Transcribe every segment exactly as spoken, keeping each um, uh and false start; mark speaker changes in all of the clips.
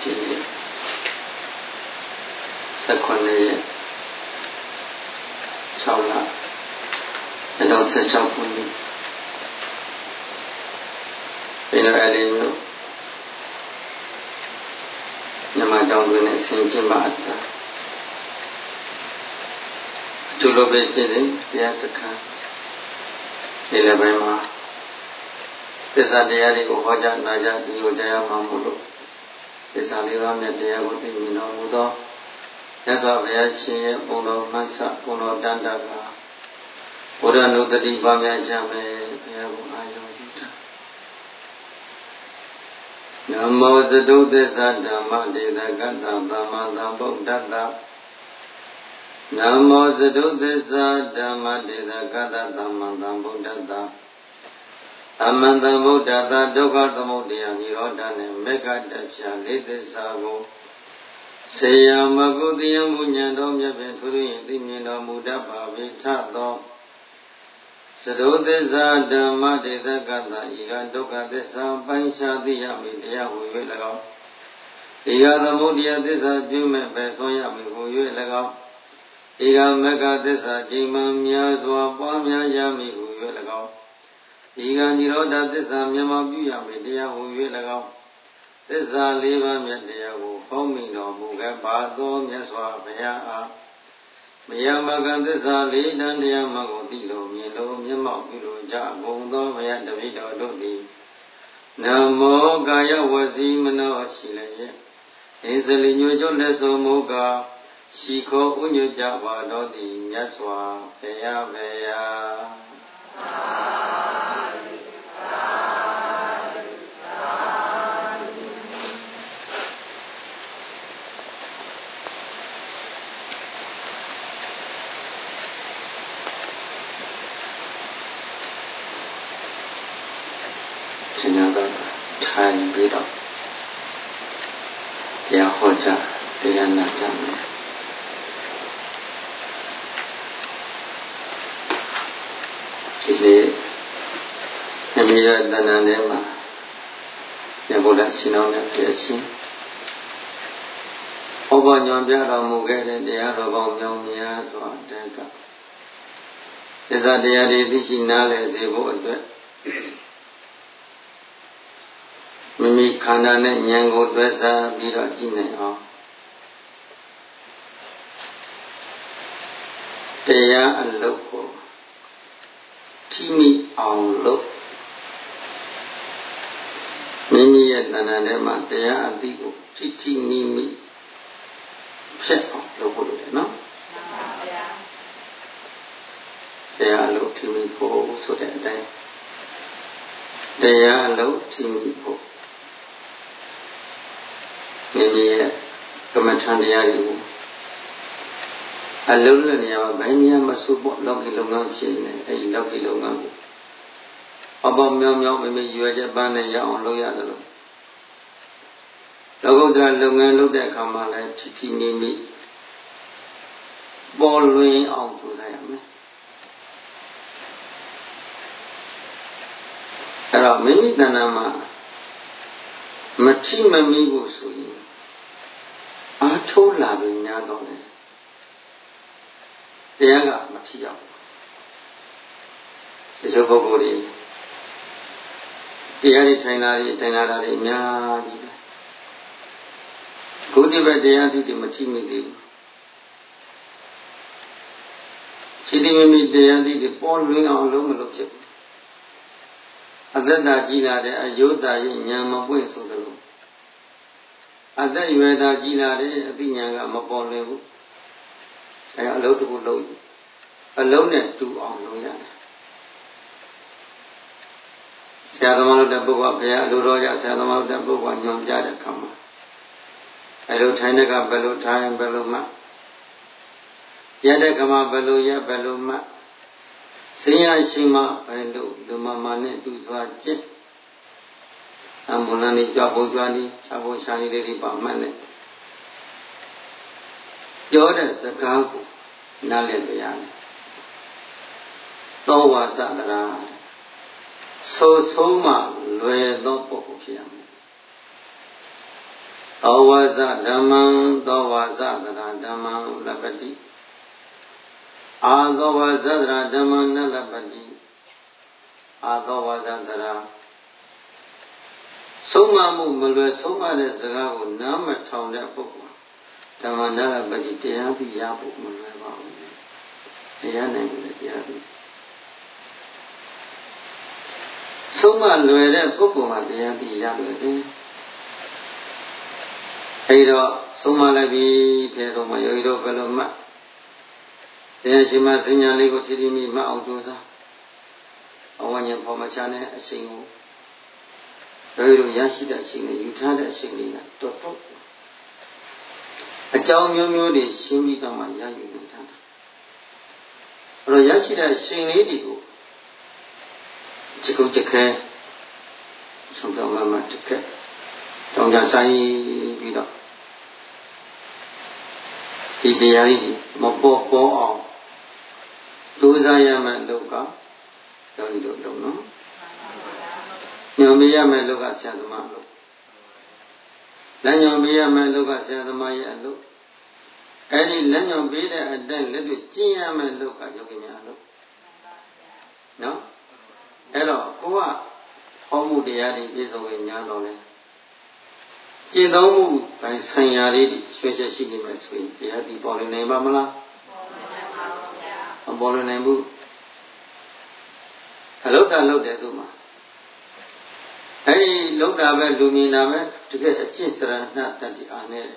Speaker 1: ဒီစက္ကွန်ရဲ့၆လအလောဆက်၆ခုနှစ်ဘယ်လိုအလေးမျိုးညမတောင်းတွင်နဲ့ဆင်ကျင်ပါအပ်တာသူလိုပဲကျင့်တယ်တရားစခန်းဒီလည်းပိုင်းမှာသစ္စာတရားတွေကိုဟောကြားနာကြားကြည်ညိုကြရမှာမို့လို့သစ္စာလေးပါးမြတ်တရားကိုသိမြင်တော်မူသောမြတ်စွာဘုရားရှင်ရဲ့ဘုံတော်မှတ်စဘုံတော်တန်တာကဘုရားနုတ္တိပါများကြမယ်ဘုရားကိုအာရုံပြုတာနမောသတုသစ္စာဓမ္မဒေသကတ္တသမ္မာသမ္ဗုဒ္ဓတ္တနမောသတုသစ္စာဓမ္မဒေသကတ္တသမ္မာသမ္ဗုဒ္ဓတ္တအမန္တဗုဒ္ဓသာဒုက္ခသမုဒယနိရောဓနဲ့မေဃတပြလေးသစ္စာကိုဆေယမကုတိယမူဉဏ်တော်မြတ်ပင်ထွေရင်သိမြင်တော်မူတတ်ပါ၏ထသောသဒုသစ္စာဓမ္မဒေသကတ္တဤကဒုက္ခသစ္စာပိုင်းခြားသိရမည်တရားဟူ၍၎င်းဤကသမုဒယသစ္စာကျွမဲ့ပဲဆုံးရမည်ဟူ၍၎င်းဤကမေဃသစ္စာချိန်မှန်များစွာပွားများရမည်ဟူ၍၎င်းဤကនិရောဓသစ္စာမြတ်မပြုရမည်တရားဟူ၍၎င်းသစ္စာလေးပါးမြတ်တရားကိုဟောမိတော်မူခဲ့ပါသောမြတ်စွာဘုရားအားမယမကသစ္စာလေးတန်တရားမှကိုသိလို့မြင်လို့မျက်မှောက်ပြုလို့ကြကုန်သောဘုရားတပည့်တော်တို့သည်နမောကာယဝစီမနောရှိလည်းဣဇလိညွှန်ကျွလက်စုံမူကာရှိခောဥညွတ်ကြပါတော်သည်မြတ်စွာဘုရားဘုရားရှင်နာတော့ထိုင်ပြီးတော့တရားဟောကြားတရားနာကြမယ်ဒီနေ့အမိရတဏ္ဍာထဲမှာမြတ်ဗုဒ္ဓရှင်တော်မြတ်ပြည့်ရှင်ဟောပေါ်ညွန်ပြတော်မူခဲ့တဲ့တရားတော်ပေါင်းမြောင်များစွာတက်ကသစ္စာတရားတွေသိရှိနားလည်စေဖို့အတွက်မိမိခန္ဓာနဲ့ဉာဏ်ကိုသွဲစားပြီးတော့ကြည့်နိုင်အောင်တရားအလုပ်ကိုထိမိအောင်လို့မိမိရဲ့တဏ္ဍာထဲမှာတရားအသိကိုထိထိမိမိဖြစ်အောင်လုပ်ဖို့လိုတယ်နော်တရားအလုပ်ထိမိဖို့ဆိုတဲ့အတိုင်းတရားအလုပ်ထိမိဖို့မိမိရဲ့ကမ္မထံတရားတွေကိုအလုံးနဲ့နေရာမှာဘယ်နေရာမှာစုဖို့လောကီလုပ်ငန်းဖြစ်နေအဲဒီလောကီလုပ်ငန်းကိုအပေါ်မြောင်မြောင်မိမိရွယ်ချက်ပန်းနဲ့ရအောင်လုပ်ရတယ်လို့လောကုတ္တရာလုပ်ငန်းလုပ်တဲ့အခါမှာလည်းထိထိမိမိပေါ်လွင်အောင်ကြိုးစားရမယ်အဲ့တော့မိမိတဏ္ဍာမှာမထိမမိဘူးဆိုရင်အားထိုးလာပြီးညာတော့တယ်တရားကမထိအောင်ဒီလိုပုဂ္ဂိုလ်တွေတရားတွေထိုင်လာတွေထိုင်လာတာတွေအများကြီးပဲကိုယ်ဒီဘက်တရားသိတယ်မထိမိသေးဘူးခြေတိမိမိတရားသိတယ်ပေါ်လွင်အောင်လုံးမလုပ်ဖြစ်ဘူးအသက်တာကြီးလာတဲ့အယုဒ္ဓရဲ့ဉာဏ်မပွင့်ဆိုတယ်လို့အသက်ရွယ်တာကြီးလာတဲ့အသိဉာဏ်ကမပေါ်လွင်ဘူးအဲအလုပ်တစ်ခုလုပ်အလုံးနဲ့တူအောင်လုပ်ရတယ်ဆရာသမားတို့တဲ့ပုဂ္ဂိုလ်ဘုရားအလိုတော်ရဆရာသမားတို့တဲ့ပုဂ္ဂိုလ်ညွှန်ကြားတဲ့အခါမှာအဲလိုထိုင်တဲ့ကဘယ်လိုထိုင်ဘယ်လိုမှရတဲ့ကမှာဘယ်လိုရဘယ်လိုမှစင်ရရှိမှဘယ်လိုလူမမနဲ့တူစွာကျင့်အမုန်လန်ကြီးကြောက်ဖို့ကြွားနေခြားဖို့ရှာနေလေးတွေပါမှတ်နဲ့ပြောတဲ့စကားကိုနားလည်ပြရတယ်သောဝါစတရာဆိုဆုံးမှလွယ်သောပုဂ္ဂိုလ်ဖြစ်ရမယ် Awasa Dhammam Dawasa Dara Dhammam Lapati Adawasa Dara Dhammam Nalapati Adawasa Dara Soma Mu Mulwe Soma De Zagago Nama Town De Pukwa Dhammam Nalapati Tiyapi Yapu Mulwe Bahu Tiyane Mulwe Tiyapi Soma Lwe De Pukwa Tiyapi Yapu Hero, Soma Labi, Pesoma, Yodo, Veloma, Shima Sinya Lego Tidimi, Mauduza, Awanya Pomachane, a single, Yodo Yashida Singing, Utada Singing, Toto. A town you de Shimi Dama Yayu Nintana. Royashida Singing, Chico Jacke, some Mama Jacke, Tongasai Vida. Di Diari, Mopo Po, Duzayama Loka, don't you know? Yomiyama Loka Sadamalo. Lanyomiyama Loka Sadamaya Look. Any Lanyon Bida and then let it Giama Loka Yogimiano. No? Hello, Kua, Homu Diari is away Yadole. Jidomu by Sayari, Special City Messi, the happy Bolin Mamala, a Bolin. Hello, I looked at Duma. Hey, looked at Lumina to get a chisra, not that the Anel.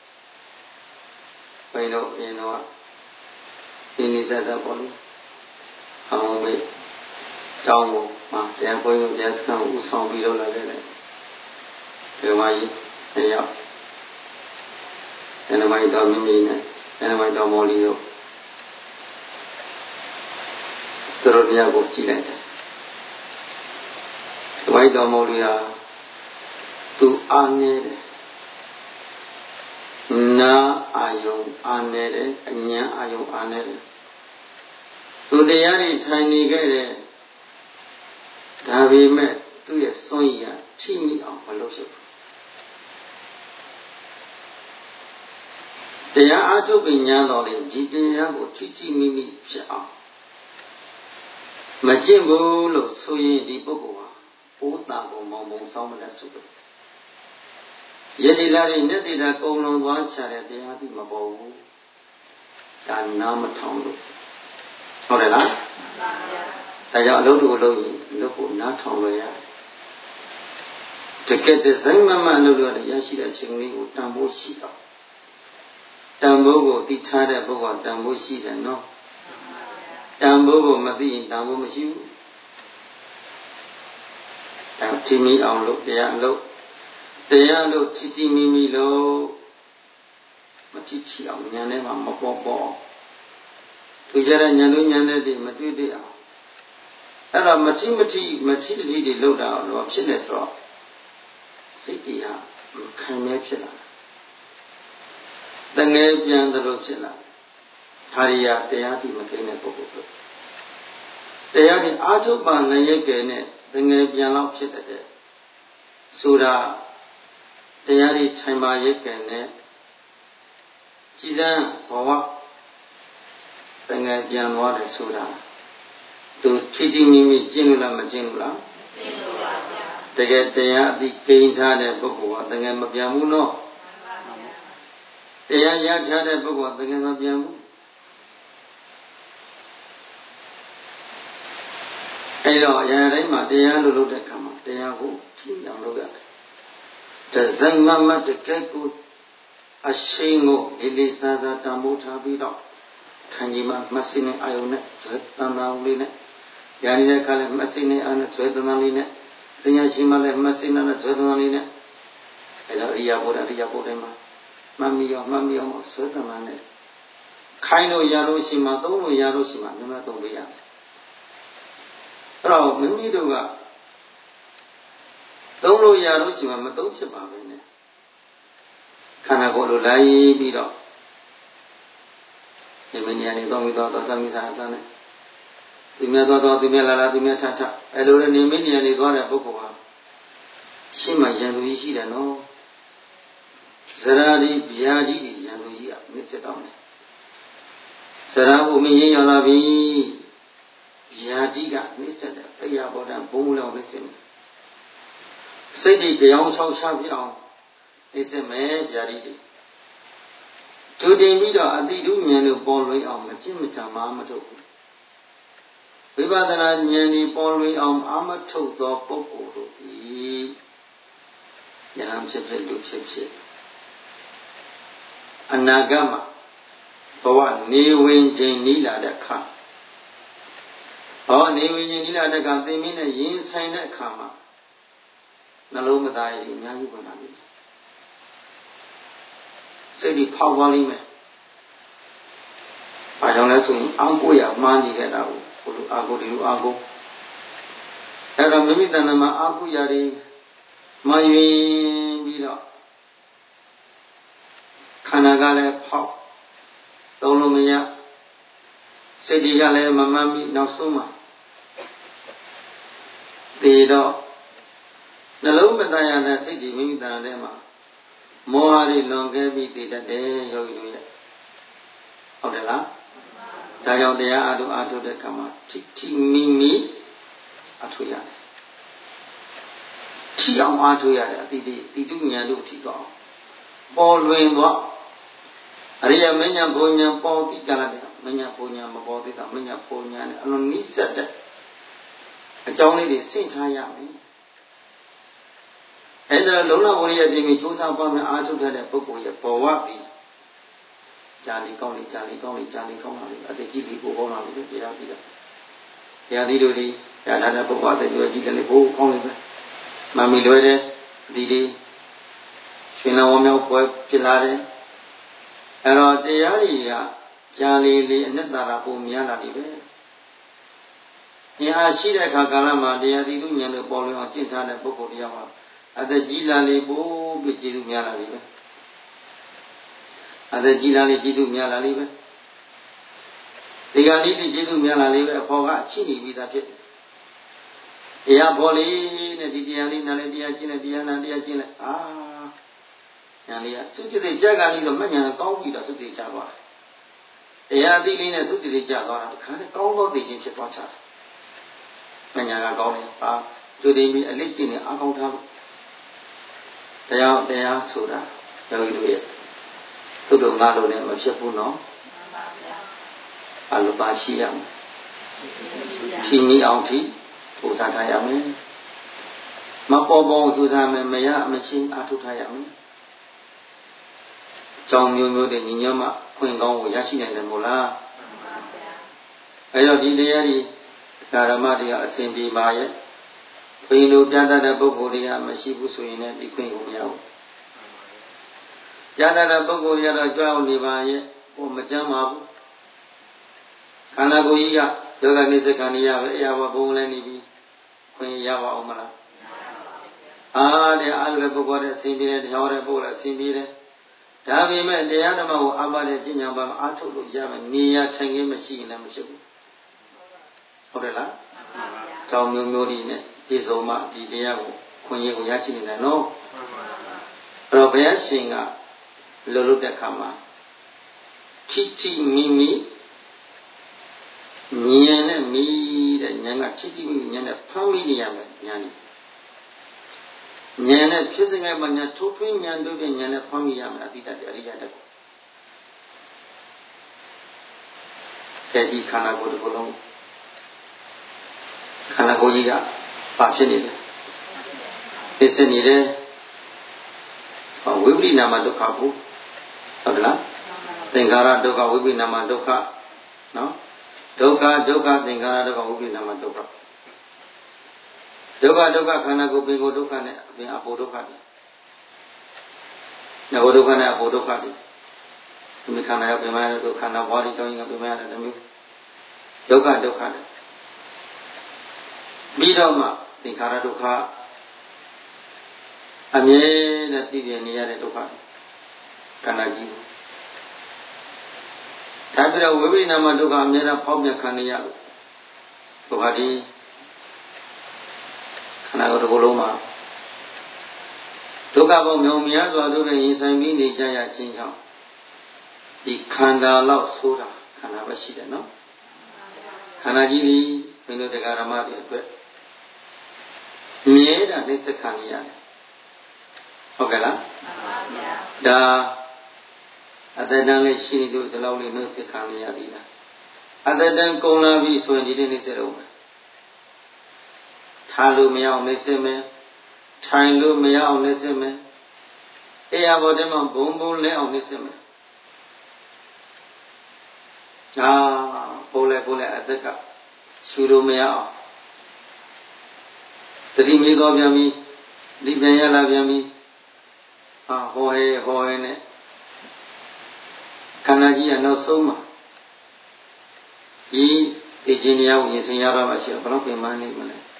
Speaker 1: I know, you know, in his other body. How we down, they are going to just come with some below la vele. The way. Yeah, and I might have me, and I might have Molly. The Rodia was Chile. The white Molia to Anne Na Ayo Anne, and Ya Ayo Anne. To the Yari tiny guy, have we met to a Sonia, Timmy of fellowship. They are to be Yandoli, Gidia, or Titi Mimi Pia. Majimbo, Soye di Bogoa, Otago, Mambo, Samana Super. Yedilari Nedida Golon Wancha, they are the Mabo, and Namatondo. Horela? They are low to low, not on where. To get the same man, Yashida Chimney with Tambo Shika. Tambogo, the Tada Boga, Tambo Shida, no. Tambogo, Madi, Tambo Machu. Timmy, I'll look, they are low. They are low, Titi Mimi low. Matichi, I'm Yanema, Mapopo. To Jara Yanu Yanadi, Matudia. Era Matimati, Matility, the low down, or Chinetro. City, Kamepila. The Napian the Rochilla. Haria, they are the Macana Popo. They are the Autoban Nayakane, the Napian option at it. Sura, they are the Timayakane. Chizan, Powa, the Napian water Sura. To Titi Mimi, Jinula Majinula. They get they are the Kainta Popo, the Namapiamuno. They are Yachada Bogo, the Gamabiamu. Hello, Yarema, they are Lodakama, they are who, King and Loga. The Zangmama, the Keku, a Shingo, Elisaza, Tamuta Bido, Kanjima, Massine, Ione, Tretanaline, Yanina Kale, Massine, and Tretanaline, Zayashima, Massina, and Tretanaline, Ria Boda, Ria Bodema. Mammy or Mammy or Swetamane. Kaino Yaroshima, Dono Yaroshima, Numatobia. Rao, Mimiduga. Dono Yaroshima, Matochima. Kanagolo Lai Bido. Eminiani Domido, Samizatane. The Medo, the Melala, the Metata. I don't know Eminiani Dora Bokoa. Shima Yanuishi, no. Saradi Biadi Yanuya, Mister Dominic. Sarabumi Yalabi Biadiga, Mister Payaboda, Bula, Mister Sadi Beyond Shao Shabion, Mister May Biadi. Today, Mida Adidu Yanu Bolway on Majimita Mamato. Vivadana Yani Bolway on Amato, the Boko, Yam Ship, Loop Ship. Anagama Bawa Newin Janila the Ka. Oh, Newin Janila the Ka, they mean a yin sign at Kama. Nalomadai, Yanubanali. Say the Pawali me. I don't know, Uncle ya money get out. Ago to Ago. Have a minute and a Ago Yari. My Vida. Kanagale Pop, Dolomia, Sedigale Mamami Nasuma. The dog. The Lomadayana city, Mindanema. Moari Longabi did a day, Yoya. Odela. Dayodea Adu Adu de Kama. Titi Mimi Atuya. Tiam Atuya, the Dunya do Tigo. Paul Wayne. Aria menya bonya poti kalade menya bonya maboti ta menya bonya ne alo ni setတဲ့အကြောင်းလေးတွေစိတ်ထားရမယ်အဲ့ဒါလုံလဝရိယတည်ပြီးကြိုးစားပွားများအားထုတ်တဲ့ပုဂ္ဂိုလ်ရဲ့ဘဝပြီးဂျာလီကောင်းလေးဂျာလီကောင်းလေးဂျာလီကောင်းလာလို့အတကြီးပြီးပို့ကောင်းလာလို့တရားပြီးတာတရားသီးတို့ဒီရထားတဲ့ပုဂ္ဂိုလ်အတကြီးကြီးကလေးပို့ကောင်းလေးပဲမမီလွယ်တဲ့အဒီဒီရှင်တော်ဝမြောက်ပွဲဖြစ်လာတယ်အဲ့တော့တရားကြီးကကြာလီလီအနှစ်သာရပုံများလာပြီပဲညာရှိတဲ့အခါကာလမှာတရားသီးလူဉာဏ်တို့ပေါ်လွင်အောင်ကျင့်ထားတဲ့ပုဂ္ဂိုလ်တရားမှာအသက်ကြီးလာလေပို့ပြီးကျေးဇူးများလာပြီပဲအသက်ကြီးလာလေကျေးဇူးများလာလေပဲဒီကနေ့ဒီကျေးဇူးများလာလေပဲအဖော်ကအချိနေပြီးသားဖြစ်တယ်တရားပေါ်လေနဲ့ဒီတရားလေးနားလေတရားကျင့်တဲ့တရားနာတရားကျင့်လိုက်အာညာလေးကသုတိကြက်ကလေးတော့မညာကောင်းပြီတော့သုတိကြသွားတယ်တရားသိလေးနဲ့သုတိကြသွားတာတခါနဲ့ကောင်းသောသိခြင်းဖြစ်သွားချတယ်မညာကကောင်းတယ်ပါသူတည်ပြီးအလေးကျင့်နေအားကောင်းထားလို့တရားတရားဆိုတာယောဂီတို့ရဲ့သူတို့ငါတို့လည်းမဖြစ်ဘူးနော်အလိုပါရှိရမယ်ချီမီအောင်ထိပူဇော်ထားရမယ်မပေါ်ပေါ်ပူဇော်မယ်မရမရှိအထုထားရမယ်ကြောင်မျိုးမျိုးတွေညီညွတ်မှခွင့်ကောင်းကိုရရှိနိုင်တယ်မို့လားအဲတော့ဒီတရားကြီးဓမ္မတရားအစဉ်ပြေပါရဲ့ဘိလိုပြတတ်တဲ့ပုဂ္ဂိုလ်တွေကမရှိဘူးဆိုရင်လည်းဒီခွင့်ကိုမရဘူးပြတတ်တဲ့ပုဂ္ဂိုလ်တွေကတော့ကြွအောင်နေပါရဲ့ဟိုမကြမ်းပါဘူးခန္ဓာကိုယ်ကြီးကယောဂနိစ္စခန္ဓာရပဲအရာဘုံလည်းနေပြီးခွင့်ရပါအောင်မလားအားတဲ့အားလည်းပုဂ္ဂိုလ်တဲ့အစဉ်ပြေတယ်တရားတဲ့ပုဂ္ဂိုလ်အစဉ်ပြေတယ်ဒါပေမဲ့တရားဓမ္မကိုအပါတဲ့ကျင့်ကြံပါအားထုတ်လို့ရမယ်နေရထိုင်ခင်းမရှိရင်လည်းမဖြစ်ဘူးဟုတ်တယ်လားတောင်းမျိုးမျိုးဒီနဲ့ပြည်စုံမှဒီတရားကိုခွင့်ရကိုရရှိနေတယ်နော်အဲ့တော့ဘုရားရှင်ကလှုပ်လှုပ်တဲ့ခါမှာထိထိမိမိဉာဏ်နဲ့မိတဲ့ဉာဏ်ကထိထိမိမိဉာဏ်နဲ့ဖမ်းမိနေရမယ်ဉာဏ်นี่ဉာဏ်နဲ့ဖြစ်စဉ်ကမှဉာဏ်ထိုးထွင်းဉာဏ်တို့ဖြင့်ဉာဏ်နဲ့ဖမ်းမိရမယ်အတိတ်အရိယတကူကဲဒီခန္ဓာကိုယ်တစ်ခုလုံးခန္ဓာကိုယ်ကြီးကဘာဖြစ်နေလဲသိစနေတယ်ဝိပရိနာမဒုက္ခကိုဟုတ်ကလားသင်္ခါရဒုက္ခဝိပရိနာမဒုက္ခနော်ဒုက္ခဒုက္ခသင်္ခါရဒုက္ခဝိပရိနာမဒုက္ခဒုက္ခဒုက္ခခန္ဓာကိုယ်ပင်ကိုဒုက္ခနဲ့အပြင်အပေါ်ဒုက္ခတွေငါဒုက္ခနဲ့အပေါ်ဒုက္ခတွေဒီခန္ဓာရောက်ပြင်မရတဲ့ခန္ဓာဘောဓိတောင်းရင်ကပြင်မရတဲ့မျိုးဒုက္ခဒုက္ခတွေပြီးတော့မှသင်္ခါရဒုက္ခအမြဲတည်းတည်ပြနေရတဲ့ဒုက္ခခန္ဓာကြီးဒါပြီးတော့ဝိပရိနာမဒုက္ခအမြဲတမ်းဖောက်ပြန်ခံနေရလို့ဒုက္ခဒီခန္ဓာကိုယ်တစ်ခုလုံးမှာဒုဒုက္ခပေါင်းမြောင်များစွာတို့နဲ့ရင်ဆိုင်ပြီးနေကြရခြင်းကြောင့်ဒီခန္ဓာလောက်ဆိုတာခန္ဓာပဲရှိတယ်နော်ခန္ဓာကြီးဒီမင်းတို့တရားဓမ္မတွေအတွက်မြဲတာနှိစ္စခံရတယ်ဟုတ်ကဲ့လားဒါအတ္တတန်လေးရှိနေလို့ဒီလောက်လေးနှိစ္စခံရသည်လားအတ္တတန်ကုန်လာပြီဆိုရင်ဒီနေ့နှိစ္စတော့မယ်ထားလို့မရအောင်နှိစ္စမယ်ထိုင်လို့မရအောင်နှိစ္စမယ်အေရဘောတည်းမှာဘုံဘုံလဲအောင်နှိစ္စမယ်အာပိုးလဲပိုးလဲအတ္တကရှူလို့မရအောင်တတိမေတော်ပြန်ပြီဒီပြန်ရလာပြန်ပြီဟာဟောဟဲဟောဟဲနဲ့ခန္ဓာကြီးကနောက်ဆုံးမှာဒီဒီကျင်တရားကိုရင်ဆိုင်ရတော့မှရှိတော့ဘယ်တော့ပြင်မနေမလဲ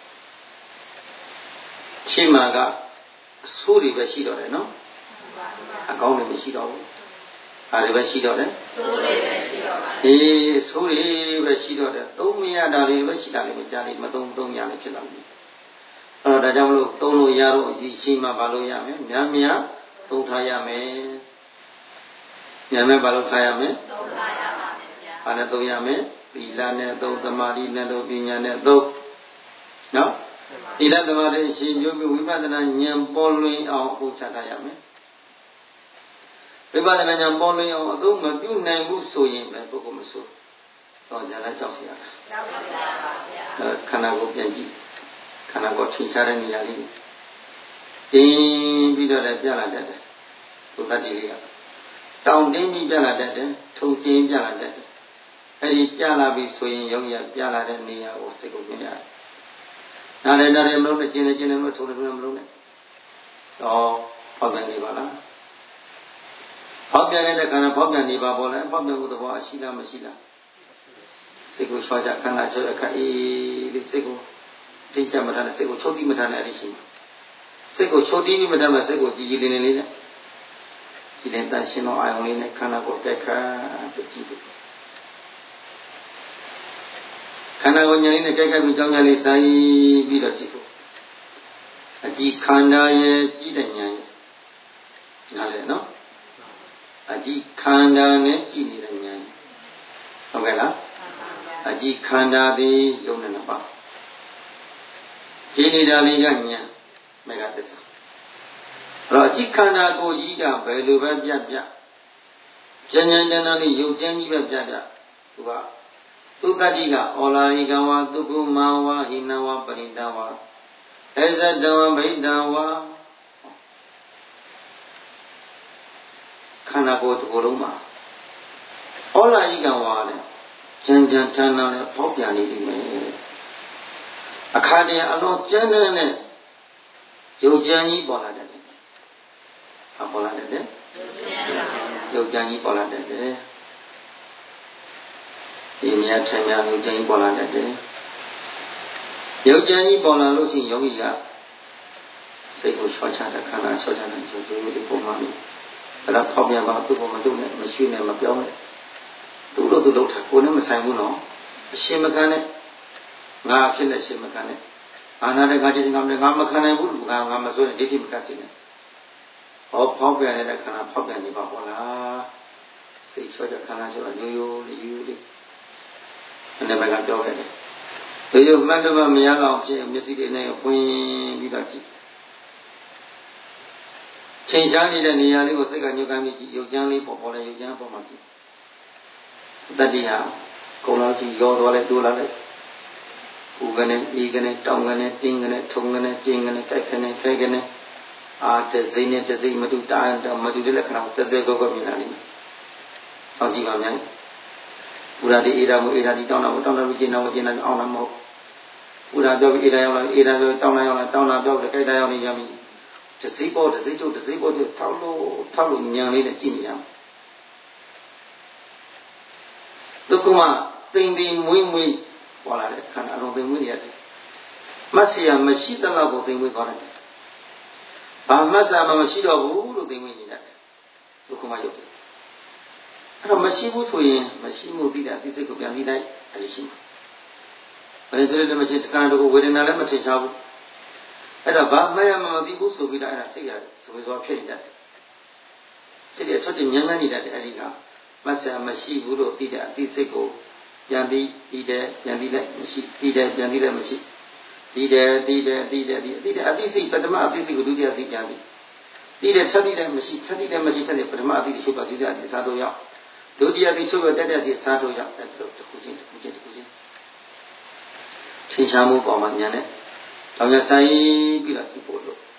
Speaker 1: ချိမာကအဆိုးတွေပဲရှိတော့တယ်နော်အကောင်းတွေမရှိတော့ဘူးအားတွေပဲရှိတော့တယ်ဆိုးတွေပဲရှိတော့ပါအေးဆိုးတွေပဲရှိတော့တယ်သုံးမရတာတွေပဲရှိတာလည်းမကြားလိမ့်မသုံးသုံးရလည်းဖြစ်လာပြီအဲ့တော့ဒါကြောင့်မလို့သုံးလို့ရတော့ဒီရှိမှဘာလို့ရမလဲများများသုံးထားရမယ်များများဘာလို့ထားရမလဲသုံးထားရပါမယ်ဗျာဘာနဲ့သုံးရမလဲသီလနဲ့သုံးသမာဓိနဲ့သုံးပညာနဲ့သုံးနော်သီလသမာဓိရှင်မျိုးမျိုးဝိပဿနာဉာဏ်ပေါ်လွင်အောင်ဥချထားရမယ်ဝိပဿနာဉာဏ်ပေါ်လွင်အောင်အသုံးမပြုနိုင်ဘူးဆိုရင်ပဲပုဂ္ဂိုလ်မဆိုတော့ဉာဏ်နဲ့ကြောက်เสียတာကြောက်ပါဗျာခန္ဓာကိုပြန်ကြည့်ခန္ဓာကိုထင်ရှားတဲ့နေရာလေးတင်းပြီးတော့လည်းပြလာတတ်တယ်သုတ္တိလေးကတောင်းတင်းပြီးပြလာတတ်တယ်ထုံကျင်းပြလာတတ်တယ်အဲ့ဒီပြလာပြီဆိုရင်ရုံရပြလာတဲ့နေရာကိုစိတ်ကိုမြင်ရတယ်နားလည်းနားလည်းမလို့နဲ့ကျင်လည်းကျင်လည်းမလို့ထုံလည်းမလို့နဲ့ဟောဖောက်ပြန်နေပါလားဖောက်ပြန်တဲ့ခန္ဓာဖောက်ပြန်နေပါပေါ်လဲဖောက်ပြန်မှုသဘောရှိလားမရှိလားစိတ်ကိုချွာချခန္ဓာချွတ်အခါအေးဒီစိတ်ကိုတိကျမထားတဲ့စိတ်ကိုချုပ်တိမထားတဲ့အဲ့ဒီရှိစိတ်ကိုချုပ်တိမထားတဲ့စိတ်ကိုကြည်ကြည်လင်းလင်းလေးနဲ့ဒီတဲ့တန်ရှင်သောအာယုံလေးနဲ့ခန္ဓာကိုတက်ခါပြကြည့်တယ်ခန္ဓာကိုဉာဏ်လေးနဲ့ကြိုက်ကြိုက်ပြီးကြောင်းကြလေးစာရေးပြီးတော့ကြည့်ဖို့အကြည့်ခန္ဓာရဲ့ကြည့်တဲ့ဉာဏ်ရဲ့နားလေနော်အကြည့်ခန္ဓာနဲ့ကြည့်နေတဲ့ဉာဏ်ဟုတ်ကဲ့လားအကြည့်ခန္ဓာသည်ယုံနေပါဒီနေတာလေးကဉာဏ်မေဃသစ္စာအဲ့တော့အကြည့်ခန္ဓာကိုကြီးကဘယ်လိုပဲပြတ်ပြတ်ဉာဏ်ဉာဏ်တဏ္ဍာလေးယုတ်ကျမ်းကြီးပဲပြတ်ပြတ်သူကသုတ္တိကဩလာရိကဝသုကုမဝဟိနဝပရိတဝအဇတဝဗိတဝခန္ဓာကိုယ်တစ်ခုလုံးမှာဩလာရိကဝနဲ့ကြံကြံထမ်းထမ်းနဲ့ပေါက်ပြန်နေလိမ့်မယ်အခါတည်းအလွန်ကျမ်းတဲ့နဲ့ယုတ်ကြံကြီးပေါ်လာတယ်ဟာပေါ်လာတယ်ယုတ်ကြံကြီးပေါ်လာတယ်ဒီမြတ်ထင်များယုတ်ကြံကြီးပေါ်လာတတ်တယ်ယုတ်ကြံကြီးပေါ်လာလို့ရှိရင်ယောဂီကစိတ်ကိုချောချတဲ့ခန္ဓာချောချတဲ့ဆိုလိုဒီပုံမှန်အဲ့ဒါဖောက်ပြန်ပါသူ့ဘုံမတုနဲ့မရွှေ့နဲ့မပြောင်းနဲ့သူ့လိုသူ့လို့ထားကိုယ်နဲ့မဆိုင်ဘူးနော်အရှင်မခံနဲ့ငါဖြစ်နေရှင်မခံနဲ့အာနာတဲ့ငါချင်းငါနဲ့ငါမခံနိုင်ဘူးငါငါမဆိုရင်ဒိဋ္ဌိမကတ်စီနဲ့ဟောဖောက်ပြန်တဲ့ခန္ဓာဖောက်ပြန်နေပါဘောလားစိတ်ချောချခန္ဓာချောရိုးရိုးလေးရိုးလေးအနေနဲ့ကပြောခဲ့တယ်ဒီလိုမှတ်လို့မရအောင်ဖြစ်မျက်စိတွေနဲ့ဖွင့်ပြီးတော့ကြည့်ချိန်ချားနေတဲ့နေရာလေးကိုစိတ်ကညှို့ကမ်းပြီးကြည့်ရုပ်ချမ်းလေးပေါ်ပေါ်လဲရုပ်ချမ်းပေါ်မှာကြည့်တတ္တိဟာကုံလောက်ကြည့်ရောသွားလဲတိုးလာလဲဥကနေဤကနေတောင်းကနေတင်းကနေထုံကနေကျင်းကနေကြိုက်ကနေခဲကနေအာတစိမ့်နဲ့တစိမ့်မတူတာမတူတဲ့လက္ခဏာကိုတက်တက်ကောကောမြင်လာလိမ့်မယ်စောင့်ကြည့်ပါများဥရာဒီအေရာမို့အေရာဒီတောင်းတာမို့တောင်းတာပြီးကျင်းတာမို့ကျင်းတာအောင်လားမဟုတ်ဥရာပြောပြီးအေရာရောက်လာအေရာပြောတောင်းလာရောက်လာတောင်းတာပြောပြီးကြိုက်တာရောက်နေကြပြီတစိပေါ်တစိကျုပ်တစိပေါ်ကျထောက်လို့ထောက်လို့ညံလေးနဲ့ကြည့်နေရအောင်ဒုက္ခမတိမ်တိမ်မွေးမွေးပေါ်လာတဲ့ခန္ဓာအလုံးသိမ်မွေးနေရတယ်မတ်စီယာမရှိတဲ့လောက်ကိုသိမ်မွေးသွားတယ်ဘာမတ်စာမှမရှိတော့ဘူးလို့သိမ်မွေးနေတယ်ဒုက္ခမရုပ်တယ်အဲ့တော့မရှိဘူးဆိုရင်မရှိမှုသိတာသိစိတ်ကိုပြန်သိလိုက်အဲ့ဒီရှိမှာဘယ်လိုလဲမရှိတက္ကနာတို့ဝေဒနာလည်းမထင်ရှားဘူးအဲ့တော့ဘာမှမမသိဘူးဆိုပြီးတော့အဲ့ဒါစိတ်ရဆိုပြီးတော့ဖြစ်နေတယ်စိတ်ရထွက်ပြီးညံ့ညံ့နေတတ်တယ်အဲ့ဒီကမဆရာမရှိဘူးလို့သိတဲ့အသိစိတ်ကိုပြန်ပြီးပြီးတယ်ပြန်ပြီးလည်းမရှိပြီးတယ်ပြန်ပြီးလည်းမရှိပြီးတယ်ပြီးတယ်ပြီးတယ်ပြီးတယ်အသိစိတ်ပထမအသိစိတ်ကိုဒုတိယစိတ်ပြန်ပြီးပြီးတယ်ချက်ပြီးလည်းမရှိချက်ပြီးလည်းမရှိချက်ပြီးပထမအသိစိတ်ချုပ်ပါဒုတိယအသိစားတော့ရောက်ဒုတိယအသိချုပ်ရတက်တဲ့စိတ်စားတော့ရောက်အဲ့ဒါတစ်ခုချင်းတစ်ခုချင်းတစ်ခုချင်းထင်ရှားမှုပေါ်မှာညာနဲ့တောင်ရဆိုင်ပြီးတော့ကြည့်ဖို့လို့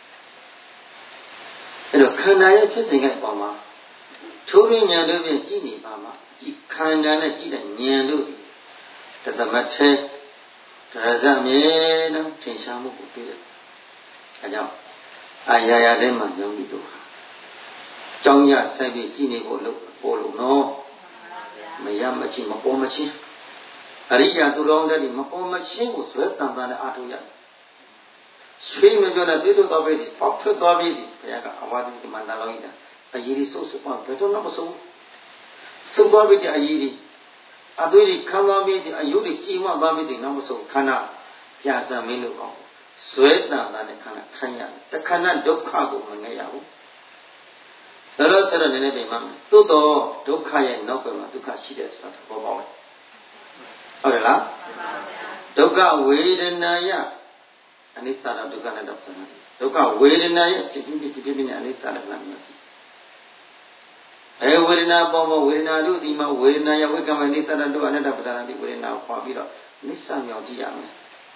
Speaker 1: အဲ့တော့ခန္ဓာရဲ့ဖြစ်စဉ်ကအပေါ်မှာထိုးရင်းဉာဏ်တို့ဖြင့်ကြည့်နေပါမှာကြည့်ခန္ဓာနဲ့ကြည့်တဲ့ဉာဏ်တို့တသမတ်ထဲဒရဇမြေတော့ထင်ရှားမှုကိုတွေ့တယ်အဲကြောင့်အာရရတဲ့မှာယောဂီတို့ဟာကြောင်းရဆိုင်ပြီးကြည့်နေဖို့လို့ပေါ်လို့နော်မရမချင်းမပေါ်မချင်းအရိယာသူတော်တဲ့မပေါ်မချင်းကိုဇွဲတန်တန်နဲ့အားထုတ်ရတယ်ဆွေးမပြောတဲ့သိတော့တော့ပဲပေါက်ထွက်သွားပြီဘုရားကအဝါဒိမန္တလောဤတာအရေးကြီးစိုးစိုးပါဘယ်တော့မှမဆုံးစုပ်သွားပြီတဲ့အရေးကြီးအသွေးကြီးခံသွားပြီအယုတွေကြည်မသွားပြီနောက်မဆုံးခန္ဓာပြစံမင်းလို့အောင်ဇွဲတန်တန်နဲ့ခန္ဓာခံရတခဏဒုက္ခကိုမငဲ့ရဘူးဒါလို့ဆိုတော့နည်းနည်းပြင်မှာသို့တော့ဒုက္ခရဲ့နောက်ကမှာဒုက္ခရှိတယ်ဆိုတာသဘောပေါက်တယ်ဟုတ်တယ်လားဒုက္ခဝေဒနာယအနိစ္စဒုက္ခနဲ့တော့ပြန်တယ်ဒုက္ခဝေဒနာရဲ့ဖြစ်ဖြစ်ဖြစ်ဖြစ်ဖြစ်နဲ့အနိစ္စလည်းပြန်တယ်အဲဝေဒနာပေါ်မှာဝေဒနာတို့ဒီမှာဝေဒနာရဲ့ဝိကမ္မအနိစ္စတို့အနတ္တပဒါတိဝေဒနာကိုခေါ်ပြီးတော့အနိစ္စမြောင်ကြည့်ရမယ်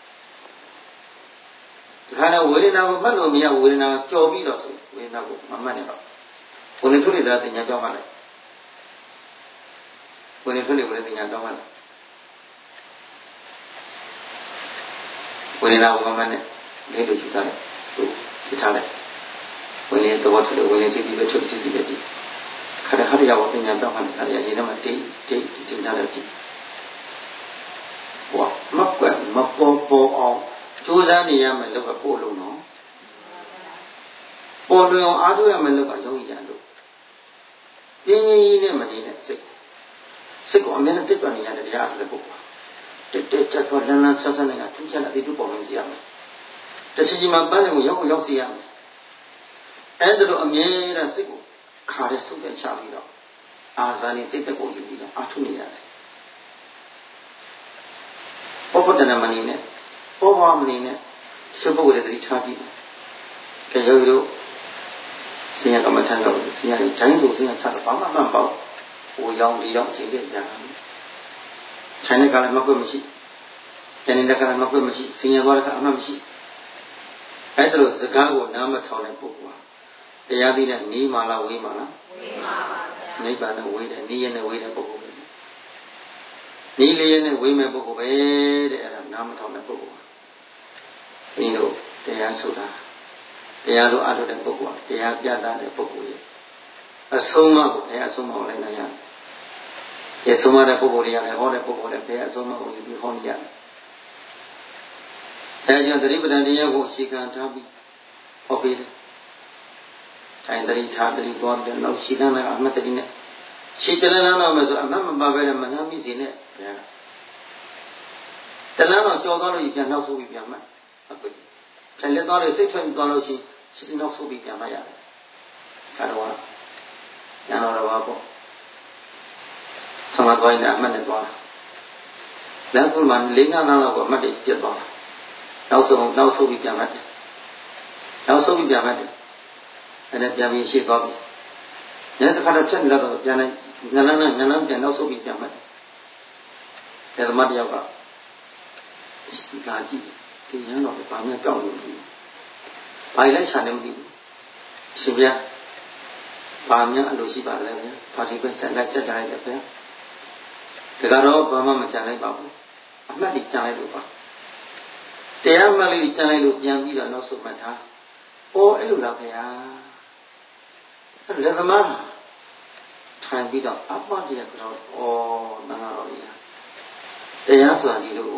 Speaker 1: ဒီခါတော့ဝေဒနာကိုမှတ်လို့မရဝေဒနာကြော်ပြီးတော့ဆိုဝေဒနာကိုမမှတ်နဲ့တော့ဘုရင်ထုတ်နေတာတင်ညာပြောင်းမှလိုက်ဘုရင်ထုတ်နေဘုရင်တင်ညာပြောင်းမှလိုက်ဝေဒနာကိုမမှတ်နဲ့လေးလိုကြည့်ထားတယ်သူကြည့်ထားတယ်ဝေဒနာတော့ထုတ်တယ်ဝေဒနာကြည့်ပြီးပဲထုတ်ကြည့်ပြီးပဲကြည့်ခါတဲ့ခါတဲ့ရောက်တင်ညာပြောင်းမှလိုက်ခါတဲ့ရေထဲမှာတိတ်တိတ်တင်ထားတယ်ကြည့်ဟောမကွက်မပေါ်ပေါ်အောင်ကြိုးစားနေရမယ်လို့ကပို့လို့နော်ပေါ်လွင်အောင်အားထုတ်ရမယ်လို့ကယောဂီရလို့ပြင်းပြင်းကြီးနဲ့မနေနဲ့စိတ်စိတ်ကိုအမြဲတမ်းတိတ်ပတ်နေရတဲ့တရားဆိုတဲ့ပုဂ္ဂိုလ်တက်တက်ကြွကြွလန်းလန်းဆက်ဆက်နဲ့ကထူးခြားတဲ့ဒီတုပေါ်ဝင်စီရမယ်တချီကြီးမှာပန်းတယ်ကိုရောက်ကိုရောက်စီရမယ်အဲ့ဒါလိုအမြဲတမ်းစိတ်ကိုခါရဲစုပ်ပဲချပြီးတော့အာဇာနည်စိတ်တက်ကိုယူပြီးတော့အားထုတ်နေရတယ်ဘောပတ္တနာမနေနဲ့ဘောဘာမနေနဲ့စုပ်ပုဂ္ဂိုလ်တွေသတိထားကြည့်ကြယောဂီတို့ဆင်းရဲကမ္မထံတော့ဆင်းရဲတိုင်းဆိုဆင်းရဲချတော့ဘာမှမပေါ့ဟိုရောင်ဒီရောင်ချိန်တဲ့ညာထိုင်တဲ့ကလည်းမကွက်မရှိကျန်တဲ့ကလည်းမကွက်မရှိဆင်းရဲသွားတဲ့ကအမှတ်မရှိအဲ့ဒါလို့စကားကိုနားမထောင်တဲ့ပုဂ္ဂိုလ်ဟာတရားသိတဲ့နီးမှလားဝေးမှလားဝေးပါပါဗျာနိဗ္ဗာန်နဲ့ဝေးတယ်နီးရနဲ့ဝေးတဲ့ပုဂ္ဂိုလ်ပဲနီးလေးနဲ့ဝေးမဲ့ပုဂ္ဂိုလ်ပဲတဲ့အဲ့ဒါနားမထောင်တဲ့ပုဂ္ဂိုလ်ဘင်းတို့တရားဆိုတာတရားလိုအားထုတ်တဲ့ပုဂ္ဂိုလ်တရားပြတတ်တဲ့ပုဂ္ဂိုလ်ရဲ့အဆုံးအမကိုဘယ်အဆုံးအမကိုလည်းနိုင်ရတယ်။ဒီဆုံးမတဲ့ပုဂ္ဂိုလ်တွေကလည်းဟောတဲ့ပုဂ္ဂိုလ်တွေဘယ်အဆုံးအမကိုယူပြီးဟောနေရတယ်။အဲကြောင့်သတိပဋ္ဌာန်တရားကိုအခြေခံထားပြီးဟောပေးတယ်။တိုင်းသတိထားသတိပေါ်တယ်နောက်ရှိသန်းကအမှတ်တတိနဲ့ရှိတလန်းတော့မယ်ဆိုအမှတ်မပါပဲမနှမ်းမိစေနဲ့ဘုရားကတလန်းတော့ကြော်သွားလို့ပြန်နောက်ဆုပ်ပြီးပြန်မှတ်အခုထိုင်လက်သွားလို့စိတ်ထွက်သွားလို့ရှိရင်နောက်ဆုပ်ပြီးပြန်မှတ်ရတယ်။ဒါတော့ညာတော်တော်ပါပေါ့ဆံမသွားရင်အမှတ်နဲ့သွားတာလက်ခုမှလေးငါးနာလောက်ကိုအမှတ်တွေပြတ်သွားတာနောက်ဆုံးနောက်ဆုပ်ပြီးပြန်မှတ်တယ်နောက်ဆုပ်ပြီးပြန်မှတ်တယ်အဲ့ဒါပြန်ပြီးရှေ့သွားပြီညတစ်ခါတော့ဖြတ်နေတော့ပြန်လိုက်ငလန်းနဲ့ငလန်းပြန်နောက်ဆုပ်ပြီးပြန်မှတ်တယ်ဒါမှတယောက်ကလာကြည့်ဒီရန်တော့ဘာမှကြောက်လို့မသိဘူးဘာလဲရှာနေမသိဘူးရှင်ဗျာဘာများအလိုရှိပါလဲဗျာဘာဒီပဲကြံလိုက်ကြက်ကြလိုက်တယ်ဗျာဒါကတော့ဘာမှမကြံလိုက်ပါဘူးအမှတ်ကြီးကြံလိုက်လို့ပါတရားမှတ်လေးကြံလိုက်လို့ပြန်ပြီးတော့နောက်ဆုံးမှတ်ထားဩအဲ့လိုလားဗျာအဲ့လက်သမားထိုင်ပြီးတော့အပ္ပတရားကတော့ဩနားတော်ကြီးတရားဆိုတာဒီလို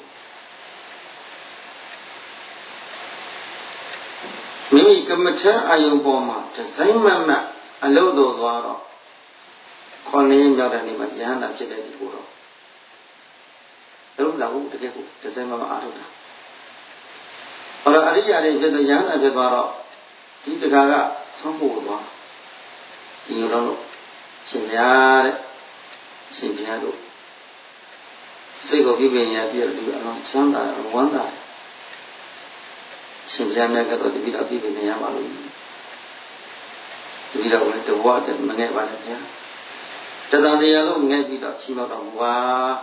Speaker 1: မိမိကမ္မထအာယုံပေါ်မှာဒီဇိုင်းမမတ်အလုပ်တော်သွားတော့ခေါင်းရင်းရောက်တဲ့နေ့မှာယဟန္တာဖြစ်တဲ့ဒီကိုတော့လုံးလာဘူးတကယ်ကိုဒီဇိုင်းမမအားထုတ်တာဟောတော့အရိယာတွေဖြစ်တဲ့ယဟန်ဖြစ်သွားတော့ဒီတကာကဆုံးဖို့သွားဒီလိုလို့ရှင်ပြားတဲ့ရှင်ပြားတို့စိတ်ကိုပြည့်ပြည့်ညာပြည့်ပြီးအလုံးချမ်းသာဝမ်းသာရှင်ပြားမြတ်ကတော့တပိတော့ပြည့်ပြည့်နေရပါလို့တပိတော့လည်းတဘွားတဲ့မငဲ့ပါနဲ့ဗျာတသံတရားလို့ငဲ့ပြီးတော့ရှိတော့မူပါ